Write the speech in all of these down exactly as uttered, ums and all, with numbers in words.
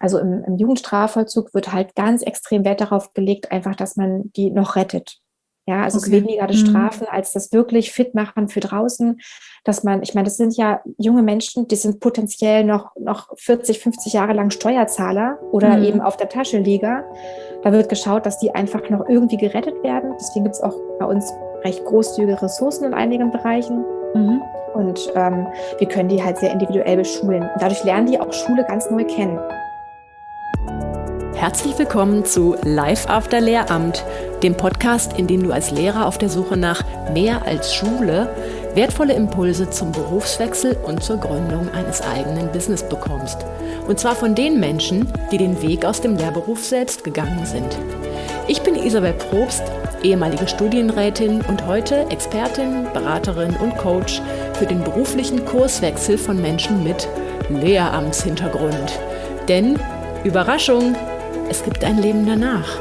Also im, im Jugendstrafvollzug wird halt ganz extrem Wert darauf gelegt, einfach, dass man die noch rettet. Ja, also es ist Okay. weniger das Mhm. Strafen als das wirklich fit machen für draußen, dass man, ich meine, das sind ja junge Menschen, die sind potenziell noch, noch vierzig, fünfzig Jahre lang Steuerzahler oder eben Mhm. auf der Taschenleger. Da wird geschaut, dass die einfach noch irgendwie gerettet werden. Deswegen gibt es auch bei uns recht großzügige Ressourcen in einigen Bereichen. Mhm. Und ähm, wir können die halt sehr individuell beschulen. Und dadurch lernen die auch Schule ganz neu kennen. Herzlich willkommen zu Life After Lehramt, dem Podcast, in dem du als Lehrer auf der Suche nach mehr als Schule wertvolle Impulse zum Berufswechsel und zur Gründung eines eigenen Business bekommst. Und zwar von den Menschen, die den Weg aus dem Lehrberuf selbst gegangen sind. Ich bin Isabel Probst, ehemalige Studienrätin und heute Expertin, Beraterin und Coach für den beruflichen Kurswechsel von Menschen mit Lehramtshintergrund. Denn, Überraschung, es gibt ein Leben danach.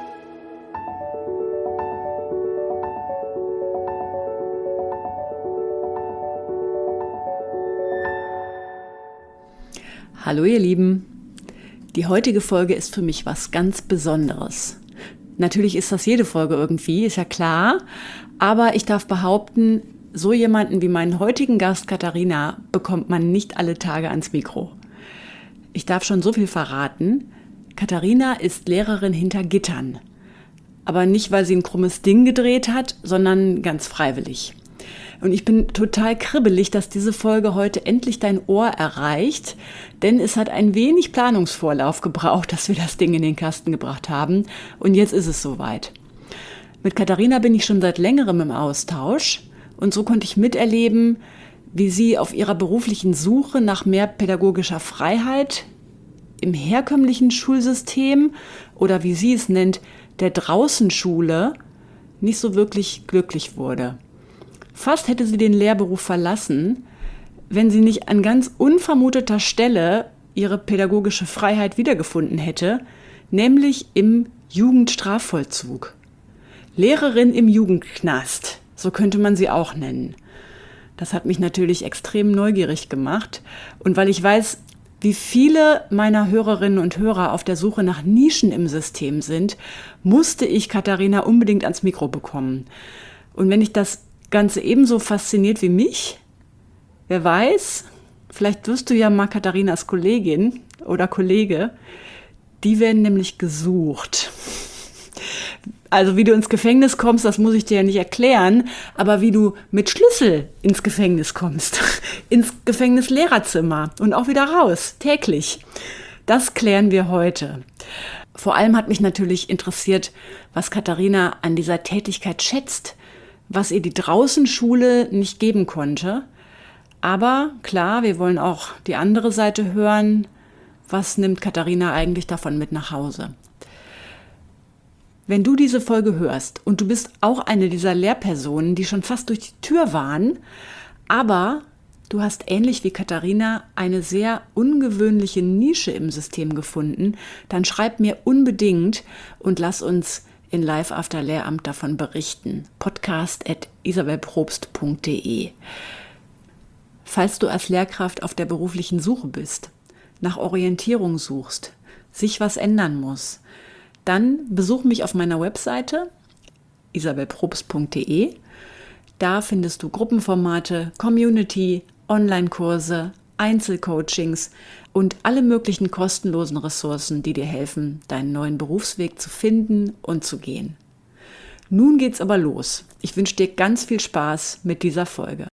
Hallo ihr Lieben, die heutige Folge ist für mich was ganz Besonderes. Natürlich ist das jede Folge irgendwie, ist ja klar, aber ich darf behaupten, so jemanden wie meinen heutigen Gast Katharina bekommt man nicht alle Tage ans Mikro. Ich darf schon so viel verraten. Katharina ist Lehrerin hinter Gittern. Aber nicht, weil sie ein krummes Ding gedreht hat, sondern ganz freiwillig. Und ich bin total kribbelig, dass diese Folge heute endlich dein Ohr erreicht, denn es hat ein wenig Planungsvorlauf gebraucht, dass wir das Ding in den Kasten gebracht haben. Und jetzt ist es soweit. Mit Katharina bin ich schon seit längerem im Austausch und so konnte ich miterleben, wie sie auf ihrer beruflichen Suche nach mehr pädagogischer Freiheit im herkömmlichen Schulsystem oder wie sie es nennt, der Draußenschule, nicht so wirklich glücklich wurde. Fast hätte sie den Lehrberuf verlassen, wenn sie nicht an ganz unvermuteter Stelle ihre pädagogische Freiheit wiedergefunden hätte, nämlich im Jugendstrafvollzug. Lehrerin im Jugendknast, so könnte man sie auch nennen. Das hat mich natürlich extrem neugierig gemacht. Und weil ich weiß, wie viele meiner Hörerinnen und Hörer auf der Suche nach Nischen im System sind, musste ich Katharina unbedingt ans Mikro bekommen. Und wenn dich das Ganze ebenso fasziniert wie mich, wer weiß, vielleicht wirst du ja mal Katharinas Kollegin oder Kollege, die werden nämlich gesucht. Also wie du ins Gefängnis kommst, das muss ich dir ja nicht erklären, aber wie du mit Schlüssel ins Gefängnis kommst, ins Gefängnislehrerzimmer und auch wieder raus, täglich, das klären wir heute. Vor allem hat mich natürlich interessiert, was Katharina an dieser Tätigkeit schätzt, was ihr die Draußenschule nicht geben konnte. Aber klar, wir wollen auch die andere Seite hören. Was nimmt Katharina eigentlich davon mit nach Hause? Wenn du diese Folge hörst und du bist auch eine dieser Lehrpersonen, die schon fast durch die Tür waren, aber du hast ähnlich wie Katharina eine sehr ungewöhnliche Nische im System gefunden, dann schreib mir unbedingt und lass uns in Life After Lehramt davon berichten. podcast at isabelprobst punkt de. Falls du als Lehrkraft auf der beruflichen Suche bist, nach Orientierung suchst, sich was ändern muss, dann besuch mich auf meiner Webseite isabelprobst punkt de. Da findest du Gruppenformate, Community, Online-Kurse, Einzelcoachings und alle möglichen kostenlosen Ressourcen, die dir helfen, deinen neuen Berufsweg zu finden und zu gehen. Nun geht's aber los. Ich wünsche dir ganz viel Spaß mit dieser Folge.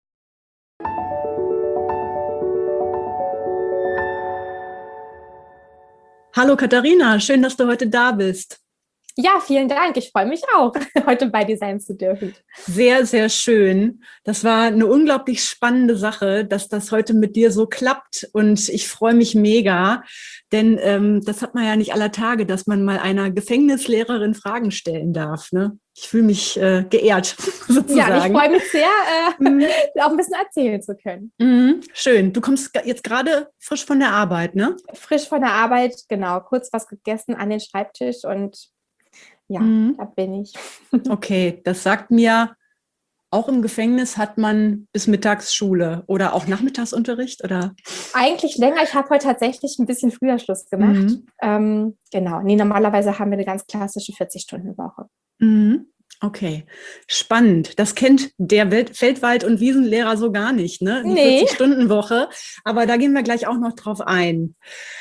Hallo Katharina, schön, dass du heute da bist. Ja, vielen Dank. Ich freue mich auch, heute bei dir sein zu dürfen. Sehr, sehr schön. Das war eine unglaublich spannende Sache, dass das heute mit dir so klappt. Und ich freue mich mega, denn ähm, das hat man ja nicht aller Tage, dass man mal einer Gefängnislehrerin Fragen stellen darf. Ne? Ich fühle mich äh, geehrt, sozusagen. Ja, ich freue mich sehr, äh, mhm. auch ein bisschen erzählen zu können. Mhm. Schön. Du kommst jetzt gerade frisch von der Arbeit, ne? Frisch von der Arbeit, genau. Kurz was gegessen an den Schreibtisch und ja, mhm. da bin ich. Okay, das sagt mir auch im Gefängnis hat man bis mittags Schule oder auch Nachmittagsunterricht, oder? Eigentlich länger. Ich habe heute tatsächlich ein bisschen früher Schluss gemacht. Mhm. Ähm, genau. Nee, normalerweise haben wir eine ganz klassische vierzig-Stunden-Woche. Mhm. Okay, spannend. Das kennt der Welt Feldwald- und Wiesenlehrer so gar nicht, ne? Die Nee. vierzig-Stunden-Woche. Aber da gehen wir gleich auch noch drauf ein.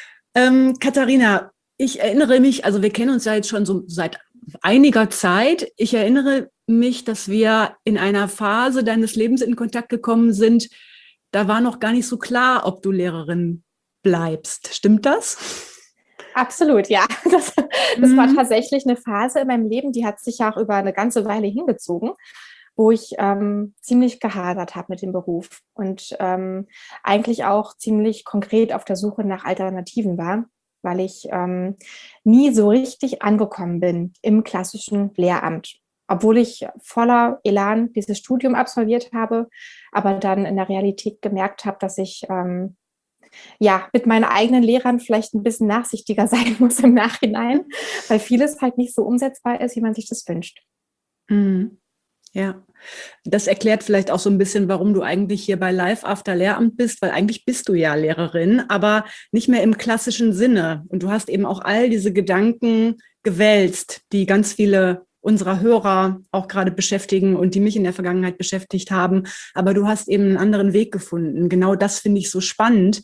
Ähm, Katharina, ich erinnere mich, also wir kennen uns ja jetzt schon so seit einiger Zeit. Ich erinnere mich, dass wir in einer Phase deines Lebens in Kontakt gekommen sind. Da war noch gar nicht so klar, ob du Lehrerin bleibst. Stimmt das? Absolut, ja. Das, das Mhm. war tatsächlich eine Phase in meinem Leben, die hat sich ja auch über eine ganze Weile hingezogen, wo ich ähm, ziemlich gehadert habe mit dem Beruf und ähm, eigentlich auch ziemlich konkret auf der Suche nach Alternativen war, weil ich ähm, nie so richtig angekommen bin im klassischen Lehramt. Obwohl ich voller Elan dieses Studium absolviert habe, aber dann in der Realität gemerkt habe, dass ich ähm, ja, mit meinen eigenen Lehrern vielleicht ein bisschen nachsichtiger sein muss im Nachhinein, weil vieles halt nicht so umsetzbar ist, wie man sich das wünscht. Mhm. Ja, das erklärt vielleicht auch so ein bisschen, warum du eigentlich hier bei Live After Lehramt bist, weil eigentlich bist du ja Lehrerin, aber nicht mehr im klassischen Sinne. Und du hast eben auch all diese Gedanken gewälzt, die ganz viele unserer Hörer auch gerade beschäftigen und die mich in der Vergangenheit beschäftigt haben. Aber du hast eben einen anderen Weg gefunden. Genau das finde ich so spannend,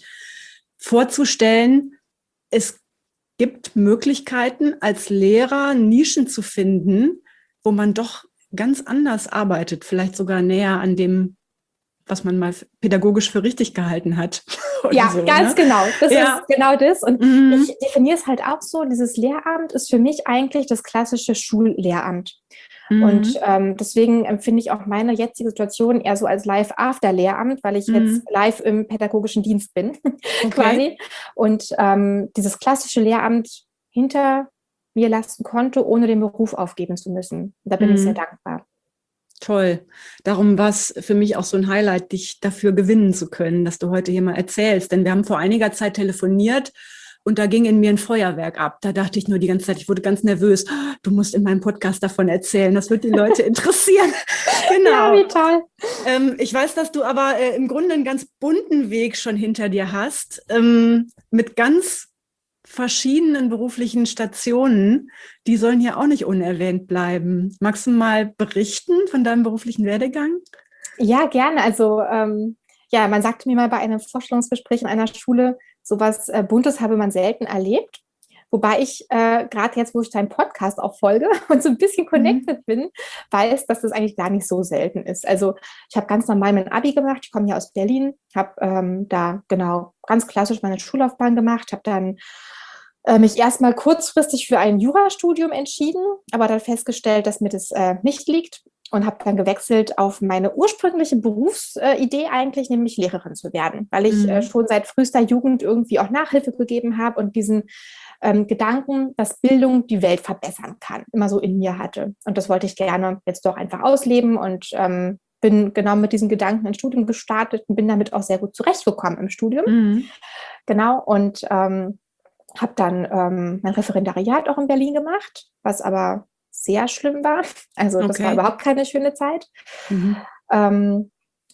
vorzustellen, es gibt Möglichkeiten, als Lehrer Nischen zu finden, wo man doch ganz anders arbeitet, vielleicht sogar näher an dem, was man mal pädagogisch für richtig gehalten hat. Ja, so, ganz ne? genau. Das ja. ist genau das. Und mhm. ich definiere es halt auch so, dieses Lehramt ist für mich eigentlich das klassische Schullehramt. Mhm. Und ähm, deswegen empfinde ich auch meine jetzige Situation eher so als Live-After-Lehramt, weil ich Mhm. jetzt live im pädagogischen Dienst bin, okay. quasi. Und ähm, dieses klassische Lehramt hinter mir lassen konnte, ohne den Beruf aufgeben zu müssen. Da bin Mhm. ich sehr dankbar. Toll. Darum war es für mich auch so ein Highlight, dich dafür gewinnen zu können, dass du heute hier mal erzählst. Denn wir haben vor einiger Zeit telefoniert und da ging in mir ein Feuerwerk ab. Da dachte ich nur die ganze Zeit, ich wurde ganz nervös. Du musst in meinem Podcast davon erzählen. Das wird die Leute interessieren. Genau. Ja, wie toll. Ähm, ich weiß, dass du aber äh, im Grunde einen ganz bunten Weg schon hinter dir hast, ähm, mit ganz verschiedenen beruflichen Stationen, die sollen hier auch nicht unerwähnt bleiben. Magst du mal berichten von deinem beruflichen Werdegang? Ja, gerne. Also ähm, ja, man sagte mir mal bei einem Vorstellungsgespräch in einer Schule, sowas äh, Buntes habe man selten erlebt. Wobei ich äh, gerade jetzt, wo ich deinen Podcast auch folge und so ein bisschen connected mhm. bin, weiß, dass das eigentlich gar nicht so selten ist. Also ich habe ganz normal mein Abi gemacht. Ich komme ja aus Berlin, habe ähm, da genau ganz klassisch meine Schullaufbahn gemacht, habe dann äh, mich erstmal kurzfristig für ein Jurastudium entschieden, aber dann festgestellt, dass mir das äh, nicht liegt und habe dann gewechselt auf meine ursprüngliche Berufsidee äh, eigentlich, nämlich Lehrerin zu werden, weil ich mhm. äh, schon seit frühester Jugend irgendwie auch Nachhilfe gegeben habe und diesen ähm, Gedanken, dass Bildung die Welt verbessern kann, immer so in mir hatte. Und das wollte ich gerne jetzt doch einfach ausleben und ähm, bin genau mit diesen Gedanken ins Studium gestartet und bin damit auch sehr gut zurechtgekommen im Studium. Mhm. Genau, und ähm, habe dann ähm, mein Referendariat auch in Berlin gemacht, was aber sehr schlimm war. Also das okay. war überhaupt keine schöne Zeit. Mhm. Ähm,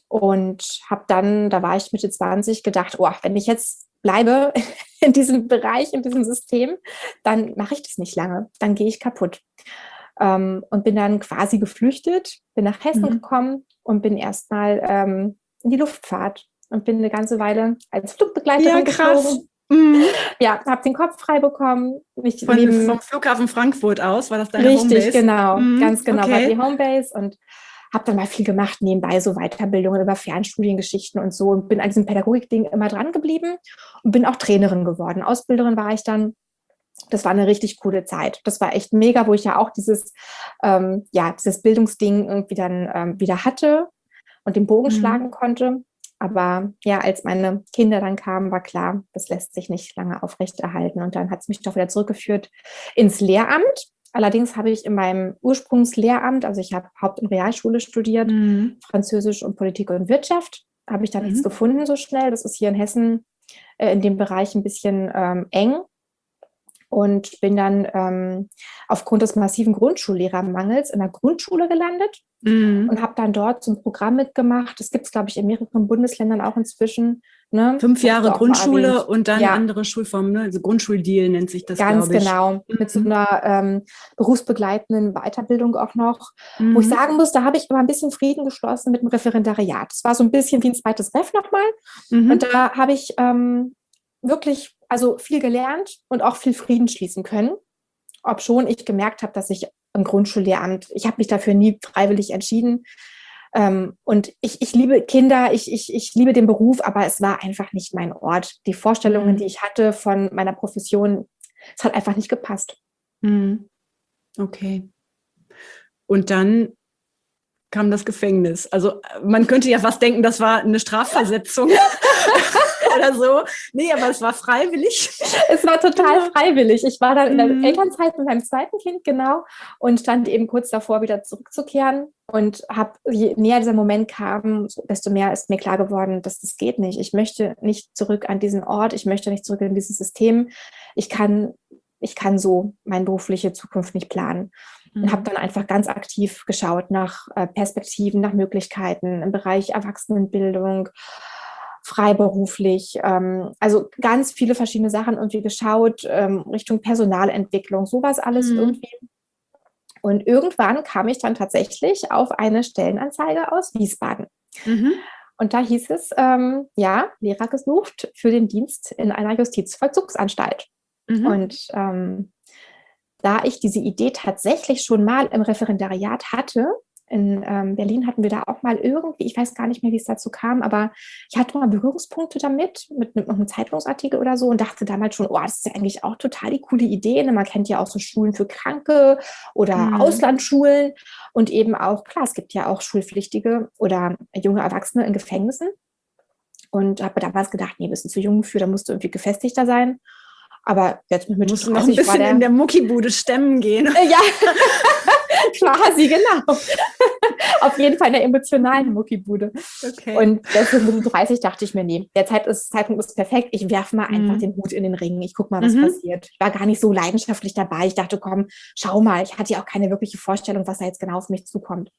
und habe dann, da war ich Mitte zwanzig, gedacht, oh, wenn ich jetzt bleibe in diesem Bereich, in diesem System, dann mache ich das nicht lange, dann gehe ich kaputt. Ähm, und bin dann quasi geflüchtet, bin nach Hessen mhm. gekommen und bin erstmal ähm, in die Luftfahrt und bin eine ganze Weile als Flugbegleiterin ja, krass. geflogen. Mhm. Ja, habe den Kopf frei bekommen. Mich Von, neben, vom Flughafen Frankfurt aus, war das deine richtig, Homebase? Richtig, genau. Mhm. Ganz genau, okay. war die Homebase und habe dann mal viel gemacht, nebenbei so Weiterbildungen über Fernstudiengeschichten und so und bin an diesem Pädagogik-Ding immer dran geblieben und bin auch Trainerin geworden. Ausbilderin war ich dann. Das war eine richtig coole Zeit. Das war echt mega, wo ich ja auch dieses, ähm, ja, dieses Bildungsding irgendwie dann ähm, wieder hatte und den Bogen mhm. schlagen konnte. Aber ja, als meine Kinder dann kamen, war klar, das lässt sich nicht lange aufrechterhalten. Und dann hat es mich doch wieder zurückgeführt ins Lehramt. Allerdings habe ich in meinem Ursprungslehramt, also ich habe Haupt- und Realschule studiert, mhm. Französisch und Politik und Wirtschaft, habe ich da mhm. nichts gefunden so schnell. Das ist hier in Hessen äh, in dem Bereich ein bisschen ähm, eng. und bin dann ähm, aufgrund des massiven Grundschullehrermangels in der Grundschule gelandet Mhm. und habe dann dort so ein Programm mitgemacht. Das gibt es, glaube ich, in mehreren Bundesländern auch inzwischen. Ne? Fünf Hattest du Jahre auch mal Grundschule erwähnt. und dann Ja, andere Schulformen, ne? Also Grundschuldeal nennt sich das, ganz glaube ich. genau. Mit so Mhm. einer ähm, berufsbegleitenden Weiterbildung auch noch. Wo ich Mhm. sagen muss, da habe ich immer ein bisschen Frieden geschlossen mit dem Referendariat. Das war so ein bisschen wie ein zweites Ref nochmal. Und Mhm. da habe ich ähm, wirklich also viel gelernt und auch viel Frieden schließen können. Obschon ich gemerkt habe, dass ich im Grundschullehramt, ich habe mich dafür nie freiwillig entschieden. Ähm, und ich, ich liebe Kinder, ich, ich, ich liebe den Beruf, aber es war einfach nicht mein Ort. Die Vorstellungen, Mhm. die ich hatte von meiner Profession, es hat einfach nicht gepasst. Mhm. Okay. Und dann kam das Gefängnis. Also man könnte ja fast denken, das war eine Strafversetzung oder so. Nee, aber es war freiwillig. Es war total Genau. freiwillig. Ich war dann in der Mhm. Elternzeit mit meinem zweiten Kind, genau, und stand eben kurz davor, wieder zurückzukehren und habe, je näher dieser Moment kam, desto mehr ist mir klar geworden, dass das geht nicht. Ich möchte nicht zurück an diesen Ort, ich möchte nicht zurück in dieses System. Ich kann, ich kann so meine berufliche Zukunft nicht planen. Und habe Mhm. dann einfach ganz aktiv geschaut nach äh, Perspektiven, nach Möglichkeiten im Bereich Erwachsenenbildung, freiberuflich, ähm, also ganz viele verschiedene Sachen irgendwie geschaut, ähm, Richtung Personalentwicklung, sowas alles Mhm. irgendwie. Und irgendwann kam ich dann tatsächlich auf eine Stellenanzeige aus Wiesbaden. Mhm. Und da hieß es, ähm, ja, Lehrer gesucht für den Dienst in einer Justizvollzugsanstalt. Mhm. Und ähm, da ich diese Idee tatsächlich schon mal im Referendariat hatte, in ähm, Berlin hatten wir da auch mal irgendwie, ich weiß gar nicht mehr, wie es dazu kam, aber ich hatte mal Berührungspunkte damit, mit, mit einem Zeitungsartikel oder so und dachte damals schon, oh, das ist ja eigentlich auch total die coole Idee. Ne? Man kennt ja auch so Schulen für Kranke oder Mhm. Auslandsschulen und eben auch, klar, es gibt ja auch Schulpflichtige oder junge Erwachsene in Gefängnissen. Und habe damals gedacht, nee, bist du zu jung für, da musst du irgendwie gefestigter sein. Aber jetzt mit Mitte Musst du noch ein dreißig war bisschen der, in der Muckibude stemmen gehen. Äh, ja, quasi, genau. Auf jeden Fall in der emotionalen Muckibude. Okay. Und deswegen mit dreißig dachte ich mir, nee, der Zeit ist, Zeitpunkt ist perfekt. Ich werfe mal einfach Mhm. den Hut in den Ring. Ich gucke mal, was Mhm. passiert. Ich war gar nicht so leidenschaftlich dabei. Ich dachte, komm, schau mal. Ich hatte ja auch keine wirkliche Vorstellung, was da jetzt genau auf mich zukommt.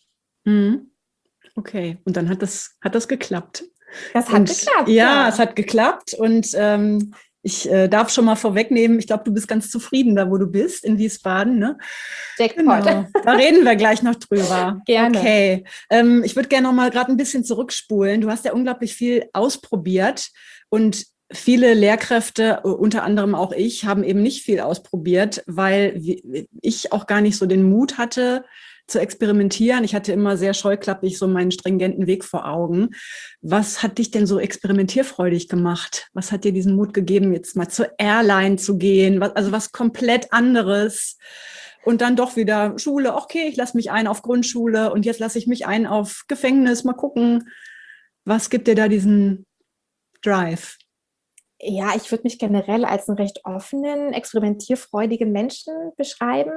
Mhm. Okay. Und dann hat das, hat das geklappt. Das hat Und geklappt, ja, ja. es hat geklappt. Und ähm, ich äh, darf schon mal vorwegnehmen, ich glaube, du bist ganz zufrieden da, wo du bist, in Wiesbaden, ne? Jackpot. Genau, da reden wir gleich noch drüber. Gerne. Okay, ähm, ich würde gerne noch mal gerade ein bisschen zurückspulen. Du hast ja unglaublich viel ausprobiert und viele Lehrkräfte, unter anderem auch ich, haben eben nicht viel ausprobiert, weil ich auch gar nicht so den Mut hatte, zu experimentieren. Ich hatte immer sehr scheuklappig so meinen stringenten Weg vor Augen. Was hat dich denn so experimentierfreudig gemacht? Was hat dir diesen Mut gegeben, jetzt mal zur Airline zu gehen? Also was komplett anderes. Und dann doch wieder Schule. Okay, ich lasse mich ein auf Grundschule und jetzt lasse ich mich ein auf Gefängnis. Mal gucken, was gibt dir da diesen Drive? Ja, ich würde mich generell als einen recht offenen, experimentierfreudigen Menschen beschreiben,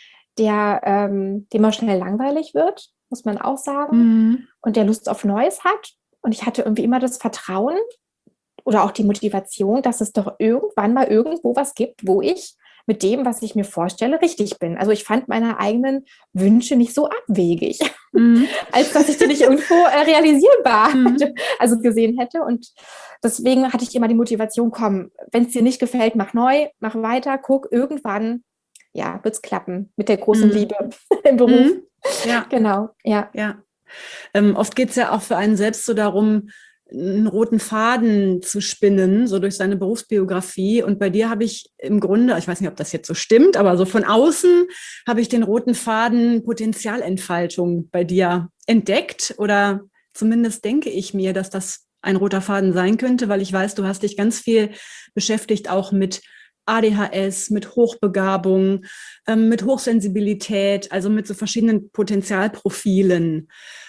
der ähm, dem auch schnell langweilig wird, muss man auch sagen, Mhm. und der Lust auf Neues hat. Und ich hatte irgendwie immer das Vertrauen oder auch die Motivation, dass es doch irgendwann mal irgendwo was gibt, wo ich mit dem, was ich mir vorstelle, richtig bin. Also ich fand meine eigenen Wünsche nicht so abwegig, Mhm. als dass ich die nicht irgendwo äh, realisierbar Mhm. also gesehen hätte. Und deswegen hatte ich immer die Motivation, komm, wenn es dir nicht gefällt, mach neu, mach weiter, guck, irgendwann ja, wird es klappen mit der großen Mhm. Liebe im Beruf. Mhm. Ja. Genau, ja. Ja. Ähm, oft geht es ja auch für einen selbst so darum, einen roten Faden zu spinnen, so durch seine Berufsbiografie. Und bei dir habe ich im Grunde, ich weiß nicht, ob das jetzt so stimmt, aber so von außen habe ich den roten Faden Potenzialentfaltung bei dir entdeckt. Oder zumindest denke ich mir, dass das ein roter Faden sein könnte, weil ich weiß, du hast dich ganz viel beschäftigt, auch mit A D H S, mit Hochbegabung, ähm, mit Hochsensibilität, also mit so verschiedenen Potenzialprofilen.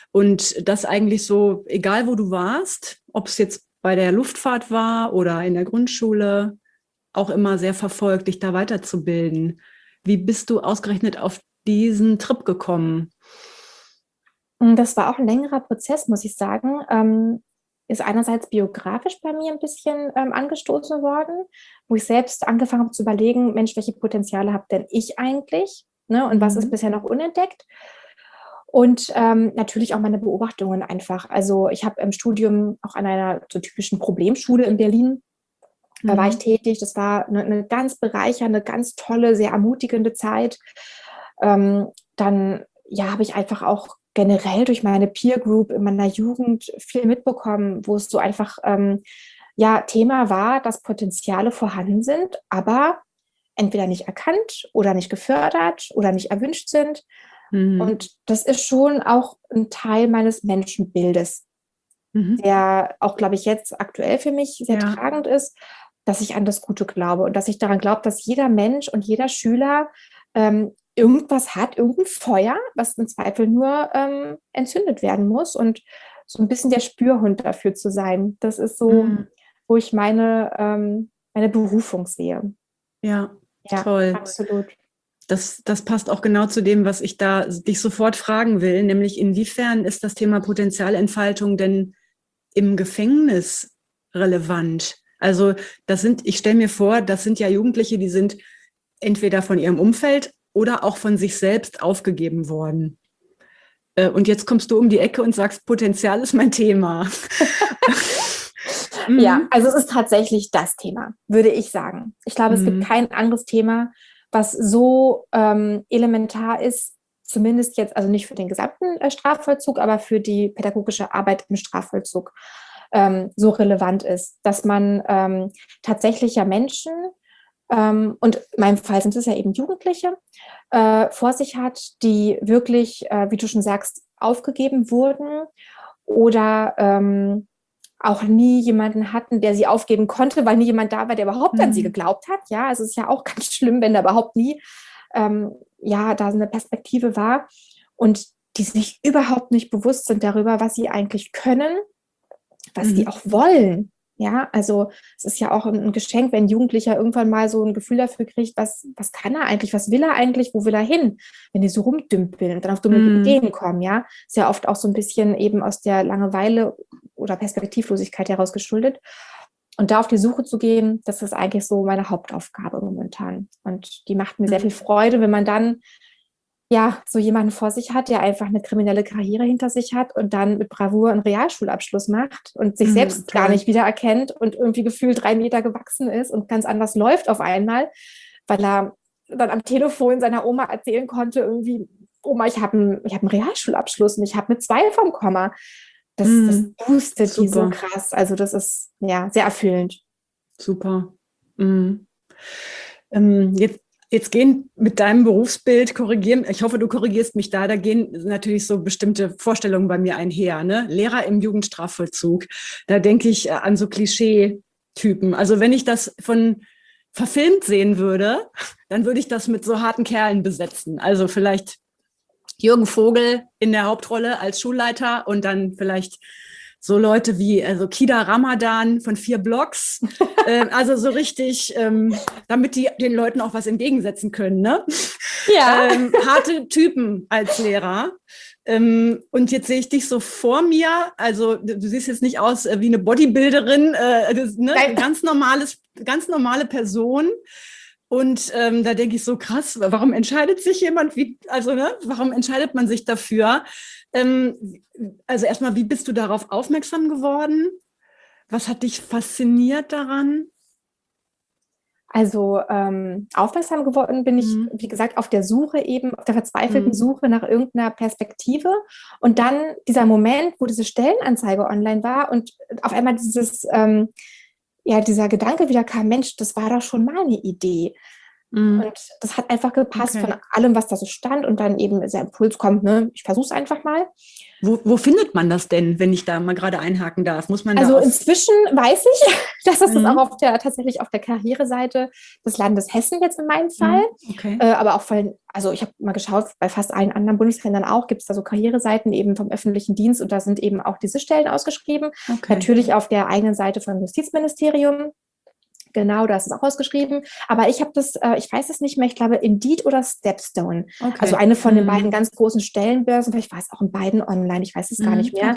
Und das eigentlich so, egal wo du warst, ob es jetzt bei der Luftfahrt war oder in der Grundschule, auch immer sehr verfolgt, dich da weiterzubilden. Wie bist du ausgerechnet auf diesen Trip gekommen? Das war auch ein längerer Prozess, muss ich sagen. Ähm, ist einerseits biografisch bei mir ein bisschen ähm, angestoßen worden, wo ich selbst angefangen habe zu überlegen, Mensch, welche Potenziale habe denn ich eigentlich? Ne? Und was ist Mhm. bisher noch unentdeckt? Und ähm, natürlich auch meine Beobachtungen einfach. Also ich habe im Studium auch an einer so typischen Problemschule in Berlin, da Mhm. war ich tätig. Das war eine, eine ganz bereichernde, ganz tolle, sehr ermutigende Zeit. Ähm, dann ja, habe ich einfach auch generell durch meine Peer Group in meiner Jugend viel mitbekommen, wo es so einfach ähm, ja, Thema war, dass Potenziale vorhanden sind, aber entweder nicht erkannt oder nicht gefördert oder nicht erwünscht sind. Mhm. Und das ist schon auch ein Teil meines Menschenbildes, Mhm. der auch, glaube ich, jetzt aktuell für mich sehr Ja. tragend ist, dass ich an das Gute glaube und dass ich daran glaube, dass jeder Mensch und jeder Schüler ähm, irgendwas hat, irgendein Feuer, was im Zweifel nur ähm, entzündet werden muss und so ein bisschen der Spürhund dafür zu sein. Das ist so, Mhm. wo ich meine, ähm, meine Berufung sehe. Ja, Ja, toll. absolut. Das, das passt auch genau zu dem, was ich da dich sofort fragen will, nämlich inwiefern ist das Thema Potenzialentfaltung denn im Gefängnis relevant? Also das sind, ich stelle mir vor, das sind ja Jugendliche, die sind entweder von ihrem Umfeld oder auch von sich selbst aufgegeben worden. Äh, Und jetzt kommst du um die Ecke und sagst, Potenzial ist mein Thema. Ja, Mhm. also es ist tatsächlich das Thema, würde ich sagen. Ich glaube, es gibt Mhm. kein anderes Thema, was so ähm, elementar ist, zumindest jetzt, also nicht für den gesamten äh, Strafvollzug, aber für die pädagogische Arbeit im Strafvollzug ähm, so relevant ist, dass man ähm, tatsächlich ja Menschen, ähm, und in meinem Fall sind es ja eben Jugendliche, äh, vor sich hat, die wirklich, äh, wie du schon sagst, aufgegeben wurden oder ähm, auch nie jemanden hatten, der sie aufgeben konnte, weil nie jemand da war, der überhaupt an sie Mhm. geglaubt hat. Ja, also es ist ja auch ganz schlimm, wenn da überhaupt nie ähm, ja, da so eine Perspektive war und die sich überhaupt nicht bewusst sind darüber, was sie eigentlich können, was die Mhm. auch wollen. Ja, also es ist ja auch ein Geschenk, wenn ein Jugendlicher irgendwann mal so ein Gefühl dafür kriegt, was, was kann er eigentlich, was will er eigentlich, wo will er hin, wenn die so rumdümpeln und dann auf dumme Mhm. Ideen kommen, ja. Ist ja oft auch so ein bisschen eben aus der Langeweile oder Perspektivlosigkeit heraus geschuldet. Und da auf die Suche zu gehen, das ist eigentlich so meine Hauptaufgabe momentan. Und die macht mir sehr viel Mhm. Freude, wenn man dann ja, so jemanden vor sich hat, der einfach eine kriminelle Karriere hinter sich hat und dann mit Bravour einen Realschulabschluss macht und sich Mhm. selbst gar Toll. nicht wiedererkennt und irgendwie gefühlt drei Meter gewachsen ist und ganz anders läuft auf einmal, weil er dann am Telefon seiner Oma erzählen konnte, irgendwie, Oma, ich habe einen, ich hab einen Realschulabschluss und ich habe eine zwei vom Komma. Das, das Mhm. boostet die so Super. krass. Also das ist ja sehr erfüllend. Super. Mhm. Ähm, jetzt, jetzt gehen mit deinem Berufsbild, korrigieren, ich hoffe, du korrigierst mich da, da gehen natürlich so bestimmte Vorstellungen bei mir einher. Ne? Lehrer im Jugendstrafvollzug, da denke ich äh, an so Klischee-Typen. Also wenn ich das von verfilmt sehen würde, dann würde ich das mit so harten Kerlen besetzen. Also vielleicht Jürgen Vogel in der Hauptrolle als Schulleiter und dann vielleicht so Leute wie also Kida Ramadan von vier Blocks. äh, also so richtig, ähm, damit die den Leuten auch was entgegensetzen können. Ne? Ja. Ähm, harte Typen als Lehrer. Ähm, und jetzt sehe ich dich so vor mir. Also du, du siehst jetzt nicht aus äh, wie eine Bodybuilderin, äh, das, ne? ganz normales, ganz normale Person. Und ähm, da denke ich so krass, warum entscheidet sich jemand, wie, also ne, warum entscheidet man sich dafür? Ähm, also erstmal, wie bist du darauf aufmerksam geworden? Was hat dich fasziniert daran? Also ähm, aufmerksam geworden bin ich, Mhm. wie gesagt, auf der Suche eben, auf der verzweifelten Mhm. Suche nach irgendeiner Perspektive. Und dann dieser Moment, wo diese Stellenanzeige online war und auf einmal dieses, ähm, ja, dieser Gedanke wieder kam, Mensch, das war doch schon mal eine Idee. Mhm. Und das hat einfach gepasst Okay. von allem, was da so stand. Und dann eben dieser Impuls kommt, ne, ich versuche es einfach mal. Wo, wo findet man das denn, wenn ich da mal gerade einhaken darf? Muss man da Also auf... inzwischen weiß ich, dass es das Mhm. auch auf der, tatsächlich auf der Karriereseite des Landes Hessen jetzt in meinem Fall, Mhm. Okay. äh, aber auch von, also ich habe mal geschaut, bei fast allen anderen Bundesländern auch, gibt es da so Karriereseiten eben vom öffentlichen Dienst und da sind eben auch diese Stellen ausgeschrieben. Okay. Natürlich auf der eigenen Seite vom Justizministerium. Genau, da ist es auch ausgeschrieben. Aber ich habe das, äh, ich weiß es nicht mehr, ich glaube Indeed oder Stepstone. Okay. Also eine von den Mhm. beiden ganz großen Stellenbörsen, vielleicht war es auch in beiden online, ich weiß es gar Mhm. nicht mehr. Okay.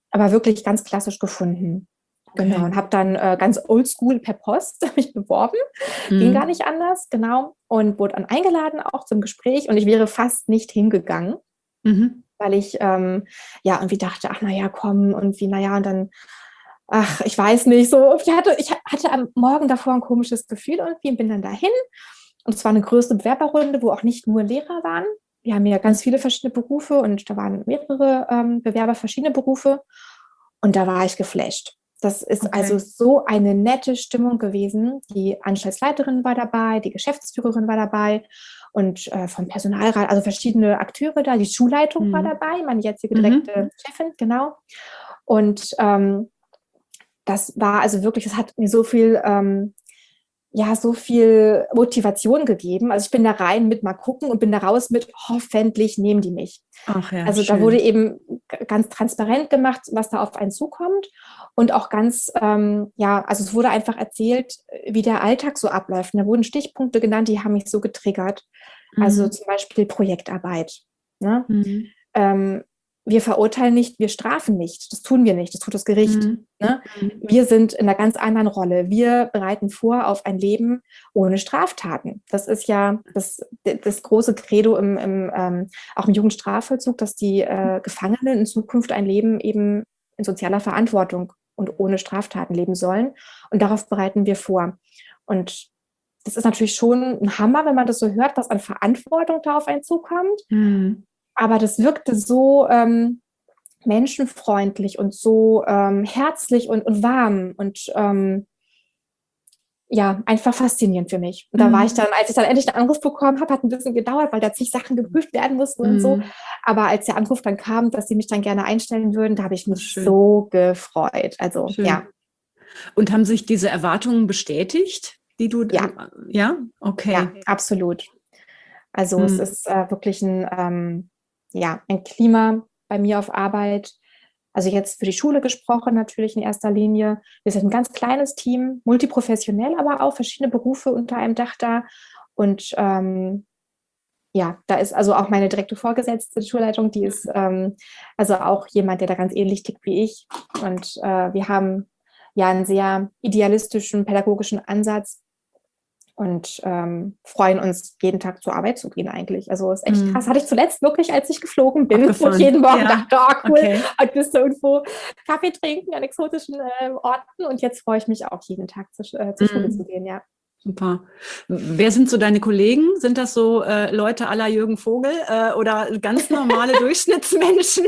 aber wirklich ganz klassisch gefunden. Genau, Okay. und habe dann äh, ganz oldschool per Post mich beworben. Ging gar Mhm. nicht anders, genau. Und wurde dann eingeladen auch zum Gespräch. Und ich wäre fast nicht hingegangen, Mhm. weil ich ähm, ja irgendwie dachte, ach naja, komm, und wie, naja, und dann, ach, ich weiß nicht, so. Ich hatte, ich hatte am Morgen davor ein komisches Gefühl irgendwie und bin dann dahin. Und es war eine größere Bewerberrunde, wo auch nicht nur Lehrer waren. Wir haben ja ganz viele verschiedene Berufe und da waren mehrere ähm, Bewerber, verschiedene Berufe. Und da war ich geflasht. Das ist Okay. also so eine nette Stimmung gewesen. Die Anstaltsleiterin war dabei, die Geschäftsführerin war dabei und äh, vom Personalrat, also verschiedene Akteure da. Die Schulleitung war Mhm. dabei, meine jetzige Mhm. direkte Chefin, genau. Und ähm, das war also wirklich, es hat mir so viel, ähm, ja, so viel Motivation gegeben. Also ich bin da rein mit mal gucken und bin da raus mit, hoffentlich nehmen die mich. Ach ja, Also da wurde schön. eben g- ganz transparent gemacht, was da auf einen zukommt und auch ganz, ähm, ja, also es wurde einfach erzählt, wie der Alltag so abläuft. Und da wurden Stichpunkte genannt, die haben mich so getriggert. Also Mhm. zum Beispiel Projektarbeit. Ne? Mhm. Ähm, wir verurteilen nicht, wir strafen nicht. Das tun wir nicht, das tut das Gericht. Mhm. Ne? Mhm. Wir sind in einer ganz anderen Rolle. Wir bereiten vor auf ein Leben ohne Straftaten. Das ist ja das, das große Credo im, im, ähm, auch im Jugendstrafvollzug, dass die äh, Gefangenen in Zukunft ein Leben eben in sozialer Verantwortung und ohne Straftaten leben sollen. Und darauf bereiten wir vor. Und das ist natürlich schon ein Hammer, wenn man das so hört, was an Verantwortung da auf einen zukommt. Mhm. Aber das wirkte so ähm, menschenfreundlich und so ähm, herzlich und, und warm und ähm, ja, einfach faszinierend für mich. Und da war ich Mhm. dann, als ich dann endlich einen Anruf bekommen habe, hat ein bisschen gedauert, weil da zig Sachen geprüft werden mussten und so. Mhm. Aber als der Anruf dann kam, dass sie mich dann gerne einstellen würden, da habe ich Ach, mich schön. so gefreut. Also ja, Schön. Und haben sich diese Erwartungen bestätigt, die du, ja, ähm, ja? ja, Okay. absolut. Also es Mhm. ist äh, wirklich ein, ähm, ja, ein Klima bei mir auf Arbeit. Also jetzt für die Schule gesprochen natürlich in erster Linie. Wir sind ein ganz kleines Team, multiprofessionell, aber auch verschiedene Berufe unter einem Dach da. Und ähm, ja, da ist also auch meine direkte Vorgesetzte, die Schulleitung, die ist ähm, also auch jemand, der da ganz ähnlich tickt wie ich. Und äh, wir haben ja einen sehr idealistischen, pädagogischen Ansatz und ähm, freuen uns, jeden Tag zur Arbeit zu gehen eigentlich. Also ist echt krass. Mhm. Hatte ich zuletzt wirklich, als ich geflogen bin, wo ich Abgefahren. jeden Morgen Ja. dachte, oh cool, Okay. heute bist du irgendwo Kaffee trinken an exotischen äh, Orten und jetzt freue ich mich auch jeden Tag zu, äh, zur Schule zu Mhm. gehen, ja. Super. Wer sind so deine Kollegen? Sind das so äh, Leute à la Jürgen Vogel äh, oder ganz normale Durchschnittsmenschen?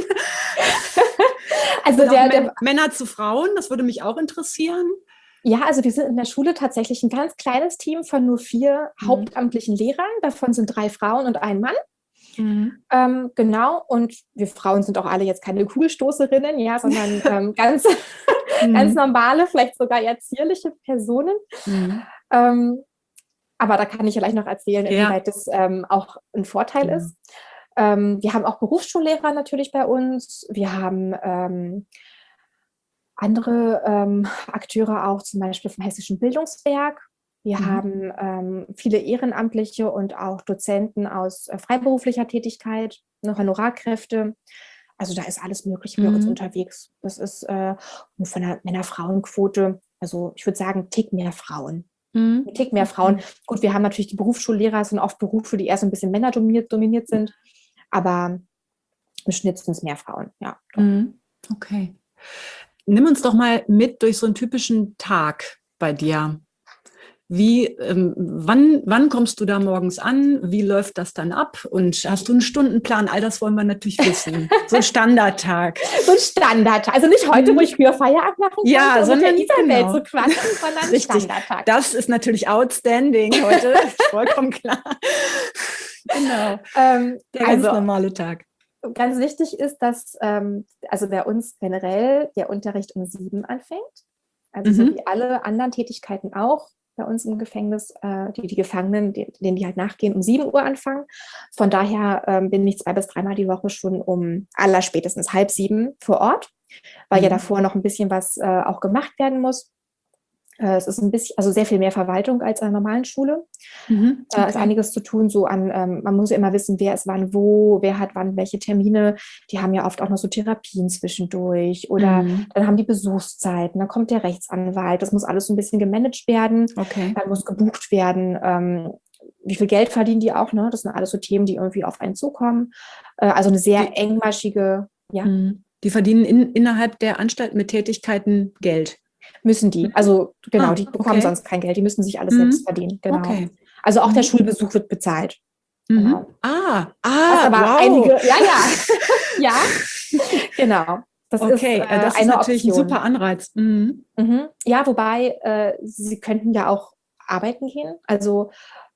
Also Oder auch der, Män der, Männer zu Frauen? Das würde mich auch interessieren. ja, also wir sind in der Schule tatsächlich ein ganz kleines Team von nur vier Mhm. hauptamtlichen Lehrern. Davon sind drei Frauen und ein Mann. Mhm. Ähm, genau, und wir Frauen sind auch alle jetzt keine Kugelstoßerinnen, ja, sondern ähm, ganz, ganz Mhm. normale, vielleicht sogar eher zierliche Personen. Mhm. Ähm, aber da kann ich ja gleich noch erzählen, Ja. inwieweit das ähm, auch ein Vorteil Genau. ist. Ähm, wir haben auch Berufsschullehrer natürlich bei uns. Wir haben ähm, andere ähm, Akteure auch, zum Beispiel vom Hessischen Bildungswerk. Wir Mhm. haben ähm, viele Ehrenamtliche und auch Dozenten aus äh, freiberuflicher Tätigkeit, ne, Honorarkräfte. Also da ist alles Mögliche bei uns Mhm. unterwegs. Das ist äh, von der Männer-Frauen-Quote, also ich würde sagen, Tick mehr Frauen. Mhm. Ein Tick mehr Frauen. Gut, wir haben natürlich die Berufsschullehrer, das sind oft Berufe, die eher so ein bisschen männerdominiert dominiert sind, aber im Schnitt sind es mehr Frauen, ja. Doch. Mhm. Okay. Nimm uns doch mal mit durch so einen typischen Tag bei dir. Wie, ähm, wann, wann kommst du da morgens an? Wie läuft das dann ab? Und hast du einen Stundenplan? All das wollen wir natürlich wissen. So ein Standardtag. So ein Standardtag. Also nicht heute, Mhm. wo ich früher Feierabend machen Ja, konnte, um mit sondern der Isabel genau. zu quatschen, sondern ein Richtig. Standardtag. Das ist natürlich outstanding heute. Ist vollkommen klar. Genau. Ähm, Der ganz also normale Tag. ganz wichtig ist, dass ähm, also bei uns generell der Unterricht um sieben anfängt. Also so Mhm. wie alle anderen Tätigkeiten auch bei uns im Gefängnis, äh, die, die Gefangenen, die- denen die halt nachgehen, um sieben Uhr anfangen. Von daher ähm, bin ich zwei bis dreimal die Woche schon um allerspätestens halb sieben vor Ort, weil ja Mhm. davor noch ein bisschen was äh, auch gemacht werden muss. Äh, es ist ein bisschen, also sehr viel mehr Verwaltung als an einer normalen Schule. Mhm. Da ist Okay. einiges zu tun, so an, ähm, man muss ja immer wissen, wer ist wann wo, wer hat wann welche Termine. Die haben ja oft auch noch so Therapien zwischendurch oder Mhm. dann haben die Besuchszeiten, dann kommt der Rechtsanwalt, das muss alles so ein bisschen gemanagt werden, Okay. dann muss gebucht werden, ähm, wie viel Geld verdienen die auch, ne? Das sind alles so Themen, die irgendwie auf einen zukommen. Äh, also eine sehr Die, engmaschige, ja, mhm. Die verdienen in, innerhalb der Anstalt mit Tätigkeiten Geld. müssen die. Mhm. Also genau, Ah, die bekommen okay. sonst kein Geld, die müssen sich alles selbst Mhm. verdienen, genau. Okay. Also auch der Mhm. Schulbesuch wird bezahlt. Mhm. Genau. Ah, Was ah, aber wow. einige, ja, ja, ja, genau. Das ist Okay, äh, das ist eine natürlich ein Option. super Anreiz. Mhm. Mhm. Ja, wobei äh, sie könnten ja auch arbeiten gehen. Also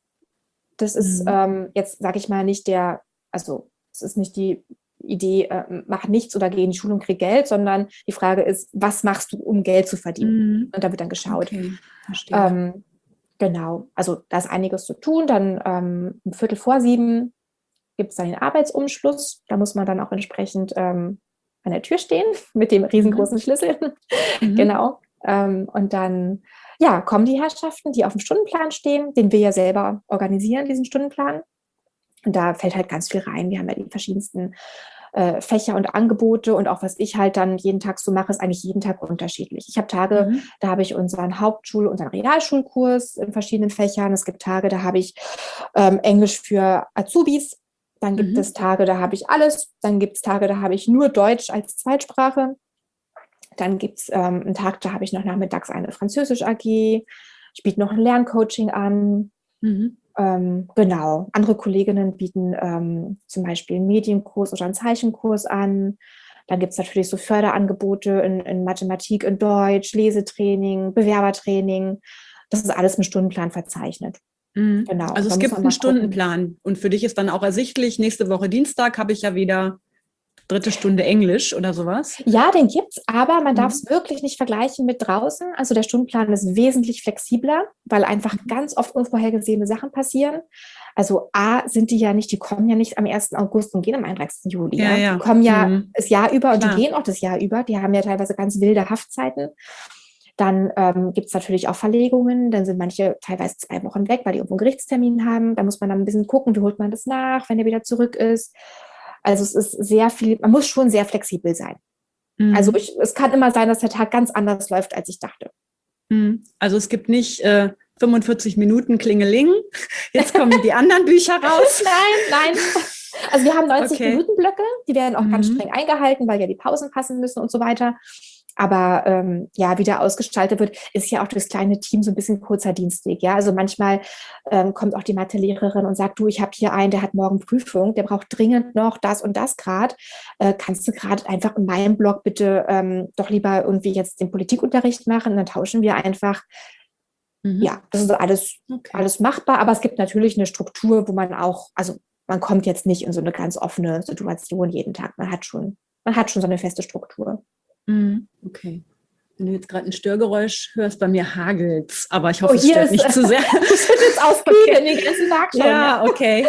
das ist Mhm. ähm, jetzt, sage ich mal, nicht der, also es ist nicht die Idee, äh, mach nichts oder geh in die Schule und krieg Geld, sondern die Frage ist, was machst du, um Geld zu verdienen? Mhm. Und da wird dann geschaut. Okay, verstehe. Ähm, genau, also da ist einiges zu tun. Dann ähm, um Viertel vor sieben gibt es dann den Arbeitsumschluss. Da muss man dann auch entsprechend ähm, an der Tür stehen mit dem riesengroßen Mhm. Schlüssel. Mhm. Genau. Ähm, und dann ja, kommen die Herrschaften, die auf dem Stundenplan stehen, den wir ja selber organisieren, diesen Stundenplan. Und da fällt halt ganz viel rein. Wir haben ja die verschiedensten äh, Fächer und Angebote. Und auch was ich halt dann jeden Tag so mache, ist eigentlich jeden Tag unterschiedlich. Ich habe Tage, Mhm. da habe ich unseren Hauptschul- unseren Realschulkurs in verschiedenen Fächern. Es gibt Tage, da habe ich ähm, Englisch für Azubis. Dann gibt Mhm. es Tage, da habe ich alles. Dann gibt es Tage, da habe ich nur Deutsch als Zweitsprache. Dann gibt es ähm, einen Tag, da habe ich noch nachmittags eine Französisch-A G. Ich biete noch ein Lerncoaching an. Mhm. Ähm, genau. Andere Kolleginnen bieten ähm, zum Beispiel einen Medienkurs oder einen Zeichenkurs an. Dann gibt es natürlich so Förderangebote in, in Mathematik, in Deutsch, Lesetraining, Bewerbertraining. Das ist alles im Stundenplan verzeichnet. Mhm. Genau. Also Da es muss gibt man einen mal gucken. Stundenplan und für dich ist dann auch ersichtlich, nächste Woche Dienstag habe ich ja wieder dritte Stunde Englisch oder sowas. Ja, den gibt's, aber man darf Mhm. es wirklich nicht vergleichen mit draußen. Also der Stundenplan ist wesentlich flexibler, weil einfach ganz oft unvorhergesehene Sachen passieren. Also A, sind die ja nicht, die kommen ja nicht am ersten August und gehen am einunddreißigsten Juli. Ja, Ja? ja. Die kommen ja Mhm. das Jahr über und Klar. die gehen auch das Jahr über. Die haben ja teilweise ganz wilde Haftzeiten. Dann ähm, gibt es natürlich auch Verlegungen. Dann sind manche teilweise zwei Wochen weg, weil die irgendwo einen Gerichtstermin haben. Da muss man dann ein bisschen gucken, wie holt man das nach, wenn er wieder zurück ist. Also es ist sehr viel, man muss schon sehr flexibel sein. Mhm. Also ich, es kann immer sein, dass der Tag ganz anders läuft, als ich dachte. Mhm. Also es gibt nicht äh, fünfundvierzig Minuten Klingeling. Jetzt kommen die anderen Bücher raus. Nein, nein. Also wir haben neunzig Okay. Minuten Blöcke, die werden auch Mhm. ganz streng eingehalten, weil ja die Pausen passen müssen und so weiter. Aber ähm, ja, wie der ausgestaltet wird, ist ja auch das kleine Team so ein bisschen kurzer Dienstweg. Ja, also manchmal ähm, kommt auch die Mathelehrerin und sagt, du, ich habe hier einen, der hat morgen Prüfung, der braucht dringend noch das und das gerade. Äh, kannst du gerade einfach in meinem Blog bitte ähm, doch lieber irgendwie jetzt den Politikunterricht machen? Und dann tauschen wir einfach. Mhm. Ja, das ist alles, Okay. alles machbar, aber es gibt natürlich eine Struktur, wo man auch, also man kommt jetzt nicht in so eine ganz offene Situation jeden Tag. Man hat schon, man hat schon so eine feste Struktur. Mhm. Okay. Wenn du jetzt gerade ein Störgeräusch hörst, bei mir hagelt's, aber ich hoffe, Oh, es hier stört ist- nicht zu sehr. Du schüttelst aus Kühlen Okay. in den ganzen Tag schon. Ja, okay.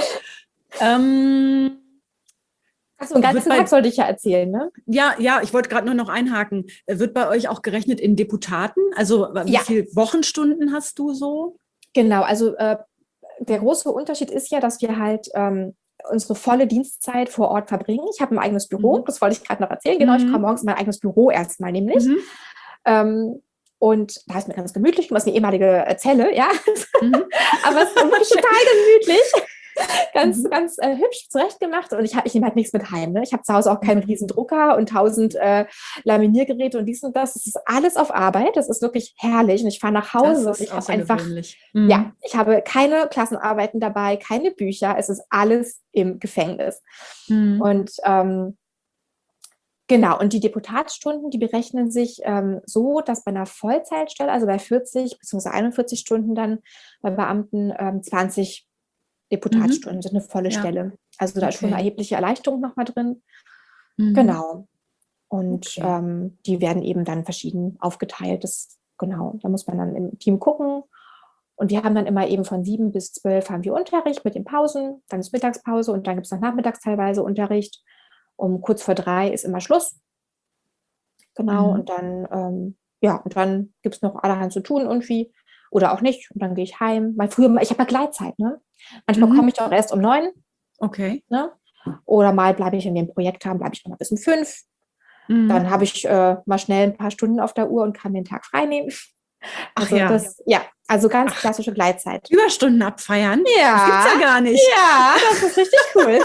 Ähm, Achso, den ganzen Wird bei- Tag sollte ich ja erzählen, ne? ja, ja, ich wollte gerade nur noch einhaken. Äh, Wird bei euch auch gerechnet in Deputaten? Also wie Ja. viele Wochenstunden hast du so? Genau, also äh, der große Unterschied ist ja, dass wir halt ähm, unsere volle Dienstzeit vor Ort verbringen. Ich habe ein eigenes Büro, Mhm. das wollte ich gerade noch erzählen. Genau, ich Mhm. komme morgens in mein eigenes Büro erstmal nämlich. Mhm. Ähm, und da ist mir ganz gemütlich, das ist eine ehemalige äh, Zelle, ja. Mhm. Aber es ist wirklich total gemütlich. Ganz, Mhm. ganz äh, hübsch zurechtgemacht. Und ich, hab- ich nehme halt nichts mit heim. Ne? Ich habe zu Hause auch keinen riesen Drucker und tausend äh, Laminiergeräte und dies und das. Es ist alles auf Arbeit. Das ist wirklich herrlich. Und ich fahre nach Hause Das und ist ich habe einfach, außergewöhnlich. Mhm. ja, ich habe keine Klassenarbeiten dabei, keine Bücher. Es ist alles im Gefängnis. Mhm. Und ähm, genau, und die Deputatsstunden, die berechnen sich ähm, so, dass bei einer Vollzeitstelle, also bei vierzig bzw. einundvierzig Stunden dann bei Beamten ähm, zwanzig Deputatsstunden sind eine volle Ja. Stelle. Also da ist schon eine Okay. erhebliche Erleichterung nochmal drin. Mhm. Genau. Und Okay. ähm, die werden eben dann verschieden aufgeteilt. Das, genau, da muss man dann im Team gucken. Und wir haben dann immer eben von sieben bis zwölf haben wir Unterricht mit den Pausen, dann ist Mittagspause und dann gibt es noch nachmittags teilweise Unterricht. Um kurz vor drei ist immer Schluss. Genau, Mhm. und dann ähm, ja, und dann gibt es noch allerhand zu tun irgendwie oder auch nicht. Und dann gehe ich heim. Mal früher, ich habe ja Gleitzeit, ne? Manchmal Mhm. komme ich auch erst um neun, Okay. ne? Oder mal bleibe ich in dem Projekt haben, bleibe ich noch mal bis um fünf. Mhm. Dann habe ich äh, mal schnell ein paar Stunden auf der Uhr und kann den Tag frei nehmen. Ach Also ja. das, ja, also ganz Ach. klassische Gleitzeit. Überstunden abfeiern? Das gibt's Ja, ja gar nicht. ja, das ist richtig cool.